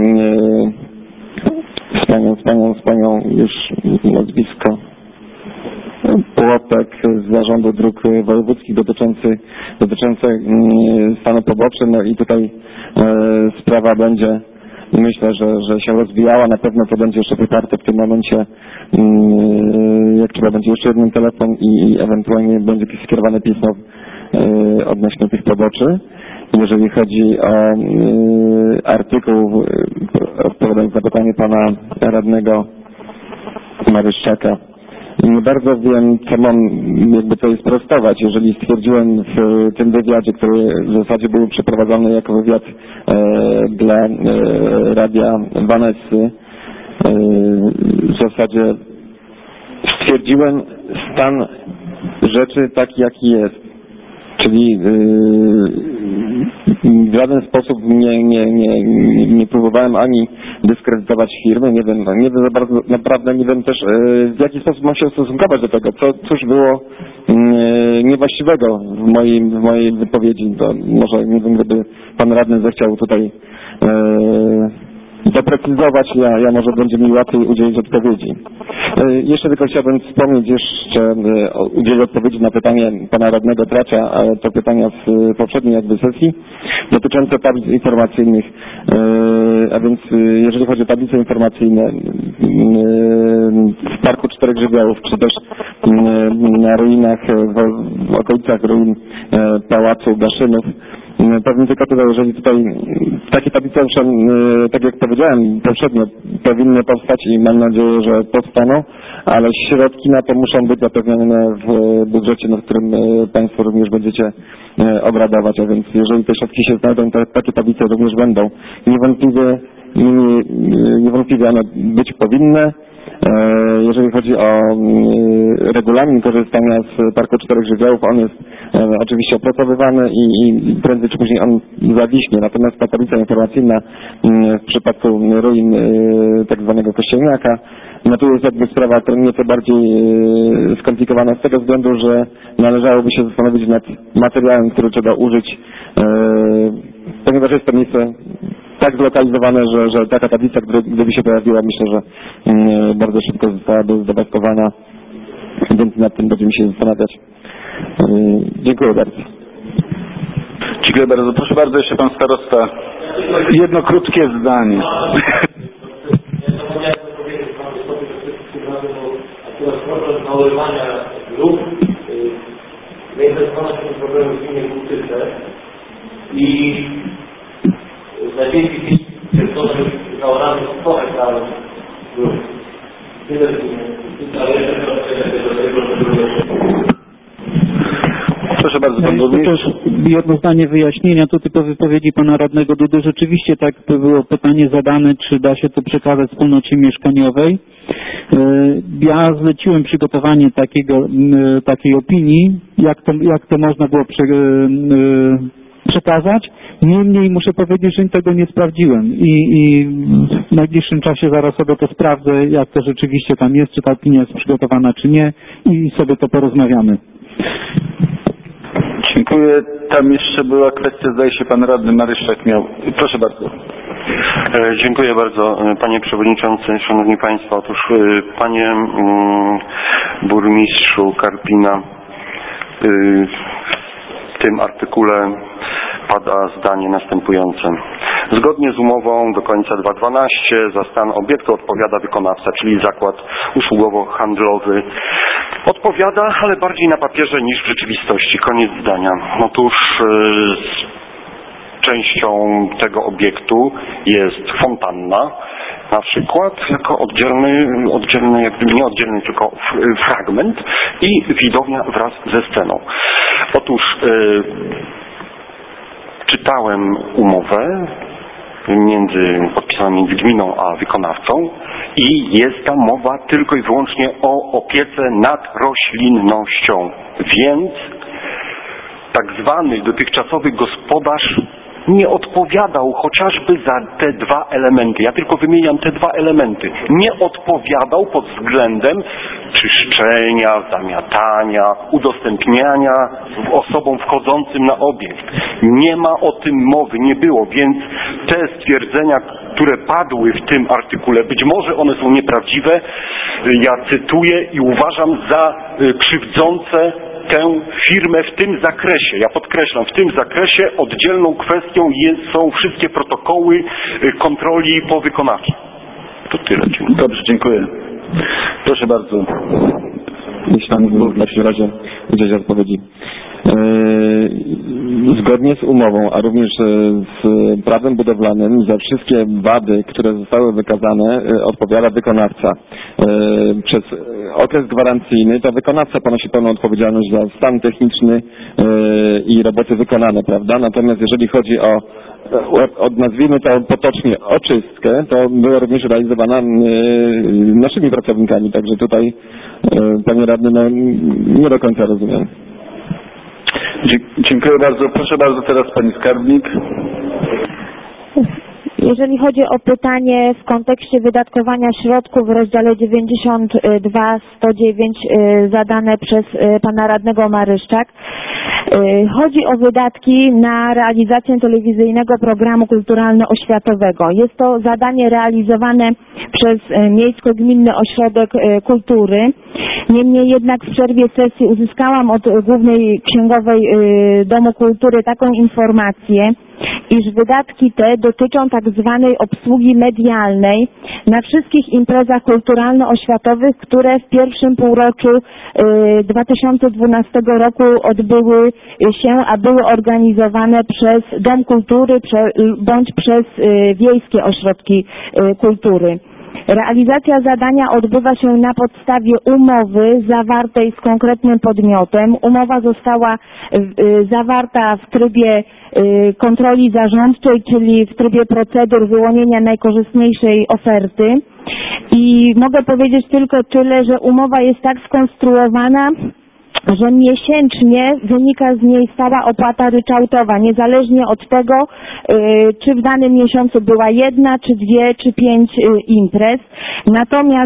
Speaker 5: z panią, z panią, z panią już nazwisko Płotek z Zarządu Dróg Wojewódzkich dotyczący, dotyczące stanu pobocznym. No i tutaj sprawa będzie, myślę, że, że się rozwijała. Na pewno to będzie jeszcze wyparte w tym momencie, jak trzeba będzie jeszcze jeden telefon i, i ewentualnie będzie skierowane pismo odnośnie tych poboczy. Jeżeli chodzi o artykuł, odpowiadając na pytanie pana radnego Maryszczaka, nie bardzo wiem, co mam jakby tutaj sprostować. Jeżeli stwierdziłem w tym wywiadzie, który w zasadzie był przeprowadzony jako wywiad e, dla e, radia Vanessy, e, w zasadzie stwierdziłem stan rzeczy taki, jaki jest. Czyli yy, w żaden sposób nie, nie, nie, nie próbowałem ani dyskredytować firmy, nie wiem, nie wiem za bardzo, naprawdę nie wiem też yy, w jaki sposób mam się ustosunkować do tego, co, cóż było yy, niewłaściwego w mojej, w mojej wypowiedzi. To może, nie wiem, gdyby pan radny zechciał tutaj yy, doprecyzować, ja, ja może będzie mi łatwiej udzielić odpowiedzi. E, jeszcze tylko chciałbym wspomnieć jeszcze, e, udzielić odpowiedzi na pytanie pana radnego Tracza, e, to pytania z e, poprzedniej jakby sesji dotyczące tablic informacyjnych. E, a więc e, jeżeli chodzi o tablice informacyjne e, w Parku Czterech Żywiołów, czy też e, na ruinach, w, w okolicach ruin e, Pałacu Gaszynów, pewnie tylko tyle, jeżeli tutaj takie tablice, tak jak powiedziałem poprzednio, powinny powstać i mam nadzieję, że powstaną, ale środki na to muszą być zapewnione w budżecie, nad którym państwo również będziecie obradować, a więc jeżeli te środki się znajdą, to takie tablice również będą. Niewątpliwie, niewątpliwie one być powinny. Jeżeli chodzi o regulamin korzystania z Parku Czterech Żywiołów, on jest oczywiście opracowywany i, i prędzej czy później on zawiśnie. Natomiast ta tablica informacyjna w przypadku ruin tak zwanego Kościelniaka, no tu jest jakby sprawa nieco bardziej skomplikowana z tego względu, że należałoby się zastanowić nad materiałem, który trzeba użyć, ponieważ jest to miejsce tak zlokalizowane, że, że taka tablica, gdyby się pojawiła, myślę, że bardzo szybko zostałaby zdebakowana, więc nad tym będziemy się zastanawiać. Dziękuję bardzo.
Speaker 1: Dziękuję bardzo. Proszę bardzo, jeszcze pan starosta. Jedno krótkie zdanie.
Speaker 6: Problem nałożenia grup, zainteresowana się problemem w gminie Głubczyce i najwięcej dzieci pierdolnych zaoramy sto hektarów grup. Tyle w gminie Głubczyce, ale jeszcze do tego,
Speaker 1: Proszę bardzo, pan
Speaker 2: To też jedno zdanie wyjaśnienia tutaj po wypowiedzi pana radnego Dudy. Rzeczywiście tak było pytanie zadane, czy da się to przekazać wspólnocie mieszkaniowej. Ja zleciłem przygotowanie takiego, takiej opinii, jak to, jak to można było prze, przekazać. Niemniej muszę powiedzieć, że tego nie sprawdziłem i, i w najbliższym czasie zaraz sobie to sprawdzę, jak to rzeczywiście tam jest, czy ta opinia jest przygotowana, czy nie i sobie to porozmawiamy.
Speaker 1: Dziękuję. Tam jeszcze była kwestia, zdaje się, pan radny Maryszczak miał. Proszę bardzo.
Speaker 7: Dziękuję bardzo, panie przewodniczący, szanowni państwo. Otóż panie burmistrzu Karpina, w tym artykule pada zdanie następujące. Zgodnie z umową do końca dwa tysiące dwunastego za stan obiektu odpowiada wykonawca, czyli zakład usługowo-handlowy. Odpowiada, ale bardziej na papierze niż w rzeczywistości. Koniec zdania. Otóż z częścią tego obiektu jest fontanna, na przykład, jako oddzielny, oddzielny jakby nie oddzielny, tylko fragment i widownia wraz ze sceną. Otóż yy, czytałem umowę między podpisaną między gminą a wykonawcą i jest tam mowa tylko i wyłącznie o opiece nad roślinnością. Więc tak zwany dotychczasowy gospodarz nie odpowiadał chociażby za te dwa elementy. Ja tylko wymieniam te dwa elementy. Nie odpowiadał pod względem czyszczenia, zamiatania, udostępniania osobom wchodzącym na obiekt. Nie ma o tym mowy, nie było, więc te stwierdzenia, które padły w tym artykule, być może one są nieprawdziwe. Ja cytuję i uważam za krzywdzące tę firmę w tym zakresie. Ja podkreślam, w tym zakresie oddzielną kwestią jest, są wszystkie protokoły kontroli powykonawczej. To tyle. Dziękuję.
Speaker 1: Dobrze, dziękuję. Proszę bardzo.
Speaker 5: Jeśli pan mógł w takim razie udzielić odpowiedzi. Zgodnie z umową, a również z prawem budowlanym za wszystkie wady, które zostały wykazane, odpowiada wykonawca. Przez okres gwarancyjny to wykonawca ponosi pełną odpowiedzialność za stan techniczny i roboty wykonane, prawda? Natomiast jeżeli chodzi o, o nazwijmy to potocznie oczystkę, to była również realizowana naszymi pracownikami, także tutaj, panie radny, no, nie do końca rozumiem.
Speaker 1: Dziękuję bardzo. Proszę bardzo, teraz pani skarbnik.
Speaker 8: Jeżeli chodzi o pytanie w kontekście wydatkowania środków w rozdziale dziewięćdziesiąt dwa sto dziewięć zadane przez pana radnego Maryszczak, chodzi o wydatki na realizację telewizyjnego programu kulturalno-oświatowego. Jest to zadanie realizowane przez Miejsko-Gminny Ośrodek Kultury. Niemniej jednak w przerwie sesji uzyskałam od Głównej Księgowej Domu Kultury taką informację, iż wydatki te dotyczą tak zwanej obsługi medialnej na wszystkich imprezach kulturalno-oświatowych, które w pierwszym półroczu dwa tysiące dwunastego roku odbyły się, a były organizowane przez Dom Kultury bądź przez wiejskie ośrodki kultury. Realizacja zadania odbywa się na podstawie umowy zawartej z konkretnym podmiotem. Umowa została zawarta w trybie kontroli zarządczej, czyli w trybie procedur wyłonienia najkorzystniejszej oferty. I mogę powiedzieć tylko tyle, że umowa jest tak skonstruowana, że miesięcznie wynika z niej stała opłata ryczałtowa, niezależnie od tego, czy w danym miesiącu była jedna, czy dwie, czy pięć imprez. Natomiast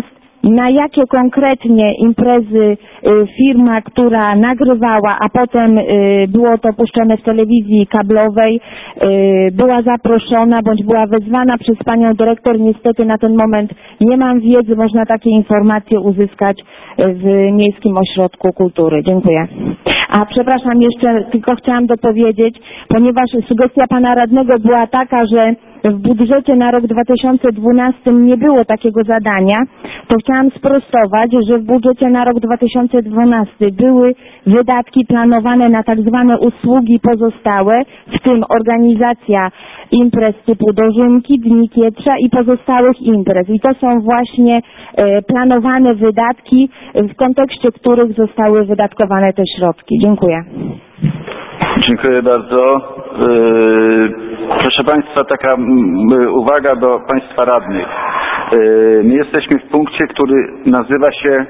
Speaker 8: na jakie konkretnie imprezy firma, która nagrywała, a potem było to puszczone w telewizji kablowej, była zaproszona bądź była wezwana przez panią dyrektor. Niestety na ten moment nie mam wiedzy, można takie informacje uzyskać w Miejskim Ośrodku Kultury. Dziękuję. A przepraszam, jeszcze tylko chciałam dopowiedzieć, ponieważ sugestia pana radnego była taka, że w budżecie na rok dwa tysiące dwunasty nie było takiego zadania, to chciałam sprostować, że w budżecie na rok dwa tysiące dwunasty były wydatki planowane na tak zwane usługi pozostałe, w tym organizacja imprez typu dożynki, Dni Kietrza i pozostałych imprez. I to są właśnie e, planowane wydatki, w kontekście których zostały wydatkowane te środki. Dziękuję.
Speaker 1: Dziękuję bardzo. Proszę Państwa, taka uwaga do Państwa radnych. My jesteśmy w punkcie, który nazywa się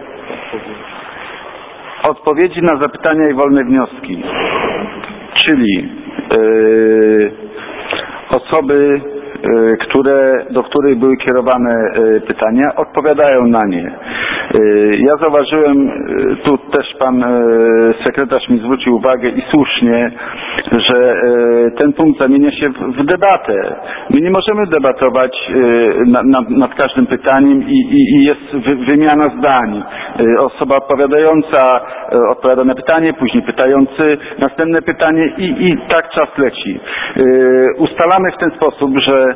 Speaker 1: odpowiedzi na zapytania i wolne wnioski. Czyli osoby, które, do których były kierowane pytania, odpowiadają na nie. Ja zauważyłem, tu też pan sekretarz mi zwrócił uwagę i słusznie, że ten punkt zamienia się w debatę. My nie możemy debatować nad, nad, nad każdym pytaniem i, i, i jest wy, wymiana zdań. Osoba odpowiadająca odpowiada na pytanie, później pytający następne pytanie i, i tak czas leci. Ustalamy w ten sposób, że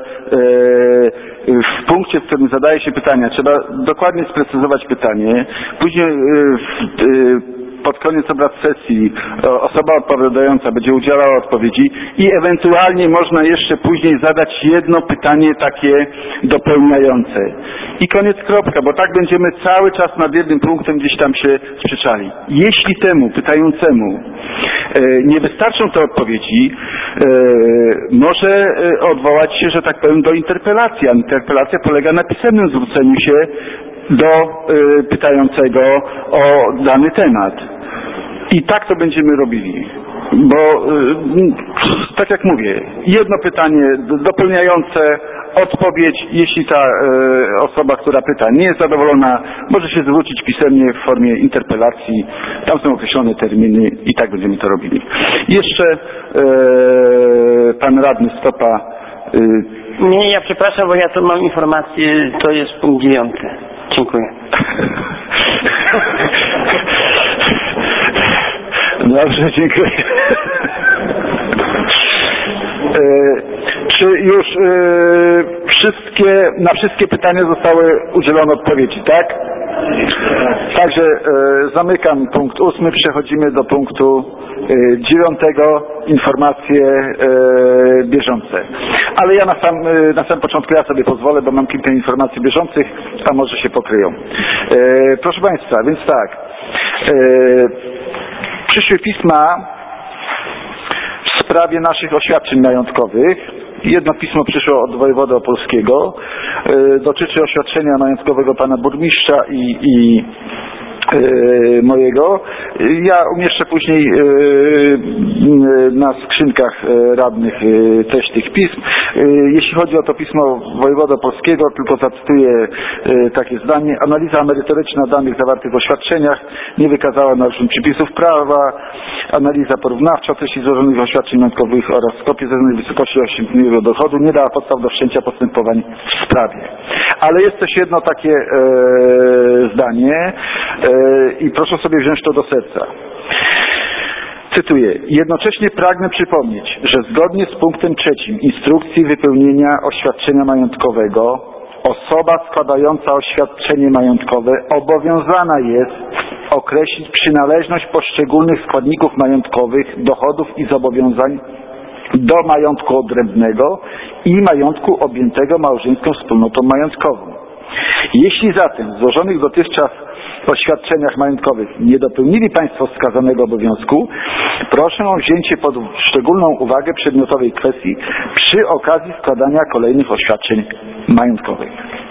Speaker 1: w punkcie, w którym zadaje się pytania, trzeba dokładnie sprecyzować pytanie. Później pod koniec obrad sesji osoba odpowiadająca będzie udzielała odpowiedzi i ewentualnie można jeszcze później zadać jedno pytanie takie dopełniające. I koniec, kropka, bo tak będziemy cały czas nad jednym punktem gdzieś tam się sprzeczali. Jeśli temu pytającemu nie wystarczą te odpowiedzi, może odwołać się, że tak powiem, do interpelacji. A interpelacja polega na pisemnym zwróceniu się do pytającego o dany temat. I tak to będziemy robili. Bo, tak jak mówię, jedno pytanie dopełniające, odpowiedź, jeśli ta osoba, która pyta, nie jest zadowolona, może się zwrócić pisemnie w formie interpelacji. Tam są określone terminy i tak będziemy to robili. Jeszcze pan radny Stopa.
Speaker 9: Nie, ja przepraszam, bo ja tu mam informację, to jest punkt dziewiąty. Dziękuję.
Speaker 1: Dobrze, dziękuję. E, czy już e, wszystkie, na wszystkie pytania zostały udzielone odpowiedzi, tak? Także e, zamykam punkt ósmy, przechodzimy do punktu e, dziewiątego, informacje e, bieżące. Ale ja na sam, e, na sam początku ja sobie pozwolę, bo mam kilka informacji bieżących, a może się pokryją. E, proszę Państwa, więc tak. E, przyszły pisma w sprawie naszych oświadczeń majątkowych. Jedno pismo przyszło od wojewody opolskiego. Yy, dotyczy oświadczenia majątkowego pana burmistrza i, i yy, mojego. Ja umieszczę później yy, na skrzynkach radnych yy, treść tych pism. Yy, jeśli chodzi o to pismo wojewody opolskiego, tylko zacytuję yy, takie zdanie. Analiza merytoryczna danych zawartych w oświadczeniach nie wykazała naruszeń przepisów prawa. Analiza porównawcza treści złożonych oświadczeń majątkowych oraz kopie zeznań wysokości osiągniętego dochodu nie dała podstaw do wszczęcia postępowań w sprawie. Ale jest też jedno takie e, zdanie e, i proszę sobie wziąć to do serca. Cytuję. Jednocześnie pragnę przypomnieć, że zgodnie z punktem trzecim instrukcji wypełnienia oświadczenia majątkowego osoba składająca oświadczenie majątkowe obowiązana jest określić przynależność poszczególnych składników majątkowych, dochodów i zobowiązań do majątku odrębnego i majątku objętego małżeńską wspólnotą majątkową. Jeśli zatem w złożonych dotychczas oświadczeniach majątkowych nie dopełnili Państwo wskazanego obowiązku, proszę o wzięcie pod szczególną uwagę przedmiotowej kwestii przy okazji składania kolejnych oświadczeń majątkowych.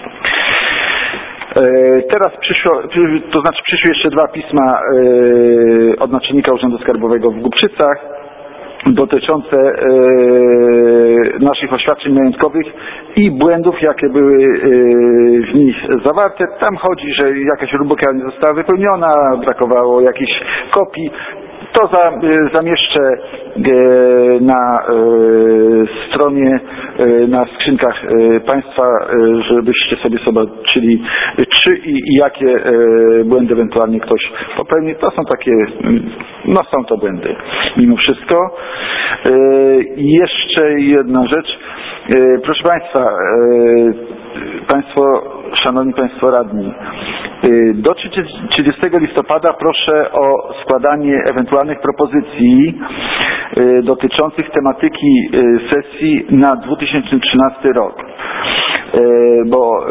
Speaker 1: Teraz przyszło, to znaczy przyszły jeszcze dwa pisma od naczelnika Urzędu Skarbowego w Głubczycach. dotyczące e, naszych oświadczeń majątkowych i błędów, jakie były e, w nich zawarte. Tam chodzi, że jakaś rubrika nie została wypełniona, brakowało jakichś kopii. To za, zamieszczę e, na e, stronie, e, na skrzynkach e, Państwa, e, żebyście sobie zobaczyli, czy i, i jakie e, błędy ewentualnie ktoś popełni. To są takie, no są to błędy mimo wszystko. E, jeszcze jedna rzecz. E, proszę Państwa, e, Państwo, Szanowni Państwo Radni, do trzydziestego listopada proszę o składanie ewentualnych propozycji dotyczących tematyki sesji na dwa tysiące trzynasty rok, bo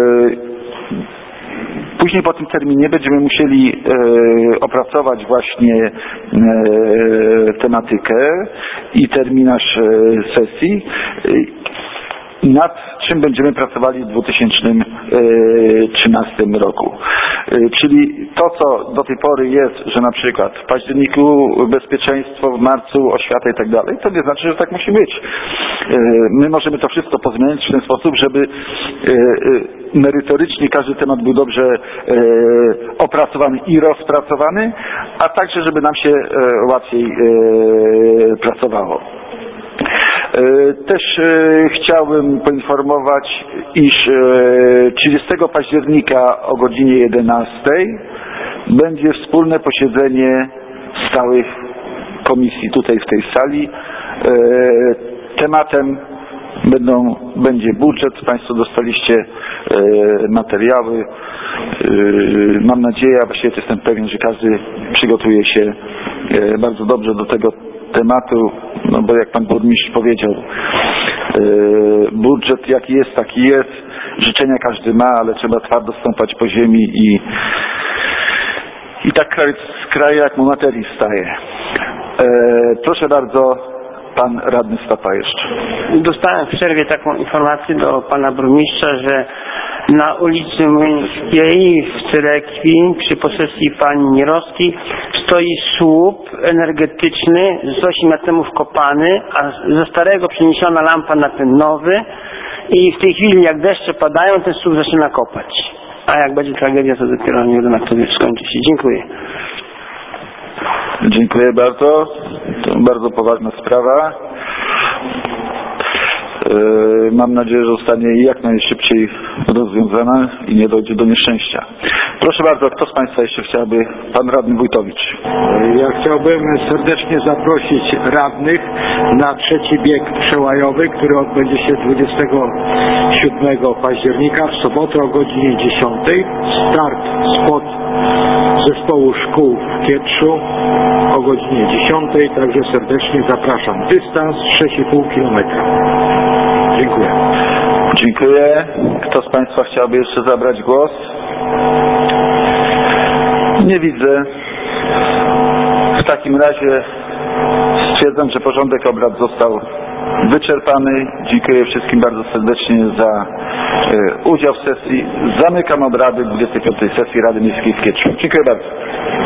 Speaker 1: później po tym terminie będziemy musieli opracować właśnie tematykę i terminarz sesji, nad czym będziemy pracowali w dwa tysiące trzynastym roku. Czyli to, co do tej pory jest, że na przykład w październiku bezpieczeństwo, w marcu oświata i tak dalej, to nie znaczy, że tak musi być. My możemy to wszystko pozmieniać w ten sposób, żeby merytorycznie każdy temat był dobrze opracowany i rozpracowany, a także, żeby nam się łatwiej pracowało. Też chciałbym poinformować, iż trzydziestego października o godzinie jedenastej będzie wspólne posiedzenie stałych komisji tutaj w tej sali. Tematem będą, będzie budżet. Państwo dostaliście materiały. Mam nadzieję, a właściwie jestem pewien, że każdy przygotuje się bardzo dobrze do tego tematu, no bo jak pan burmistrz powiedział, yy, budżet jaki jest, taki jest, życzenia każdy ma, ale trzeba twardo stąpać po ziemi i i tak kraj, kraj jak mu materii wstaje. Yy, proszę bardzo, pan radny Stapa jeszcze.
Speaker 9: Dostałem w przerwie taką informację do pana burmistrza, że na ulicy Młyńskiej w Cerekwi przy posesji pani Nierowskiej stoi słup energetyczny z osiem lat temu wkopany, a ze starego przeniesiona lampa na ten nowy i w tej chwili jak deszcze padają, ten słup zaczyna kopać. A jak będzie tragedia, to dopiero nie wiadomo, jak to skończy się. Dziękuję.
Speaker 1: Dziękuję bardzo. To bardzo poważna sprawa. Mam nadzieję, że zostanie jak najszybciej rozwiązana i nie dojdzie do nieszczęścia. Proszę bardzo, kto z Państwa jeszcze chciałby? Pan radny Wójtowicz.
Speaker 10: Ja chciałbym serdecznie zaprosić radnych na trzeci bieg przełajowy, który odbędzie się dwudziestego siódmego października w sobotę o godzinie dziesiątej. Start spod zespołu szkół w Kietrzu o godzinie dziesiątej, także serdecznie zapraszam. Dystans sześć i pół kilometra. Dziękuję.
Speaker 1: Dziękuję. Kto z Państwa chciałby jeszcze zabrać głos? Nie widzę. W takim razie stwierdzam, że porządek obrad został wyczerpany. Dziękuję wszystkim bardzo serdecznie za e, udział w sesji. Zamykam obrady dwudziestej piątej sesji Rady Miejskiej w Kietrzu. Dziękuję bardzo.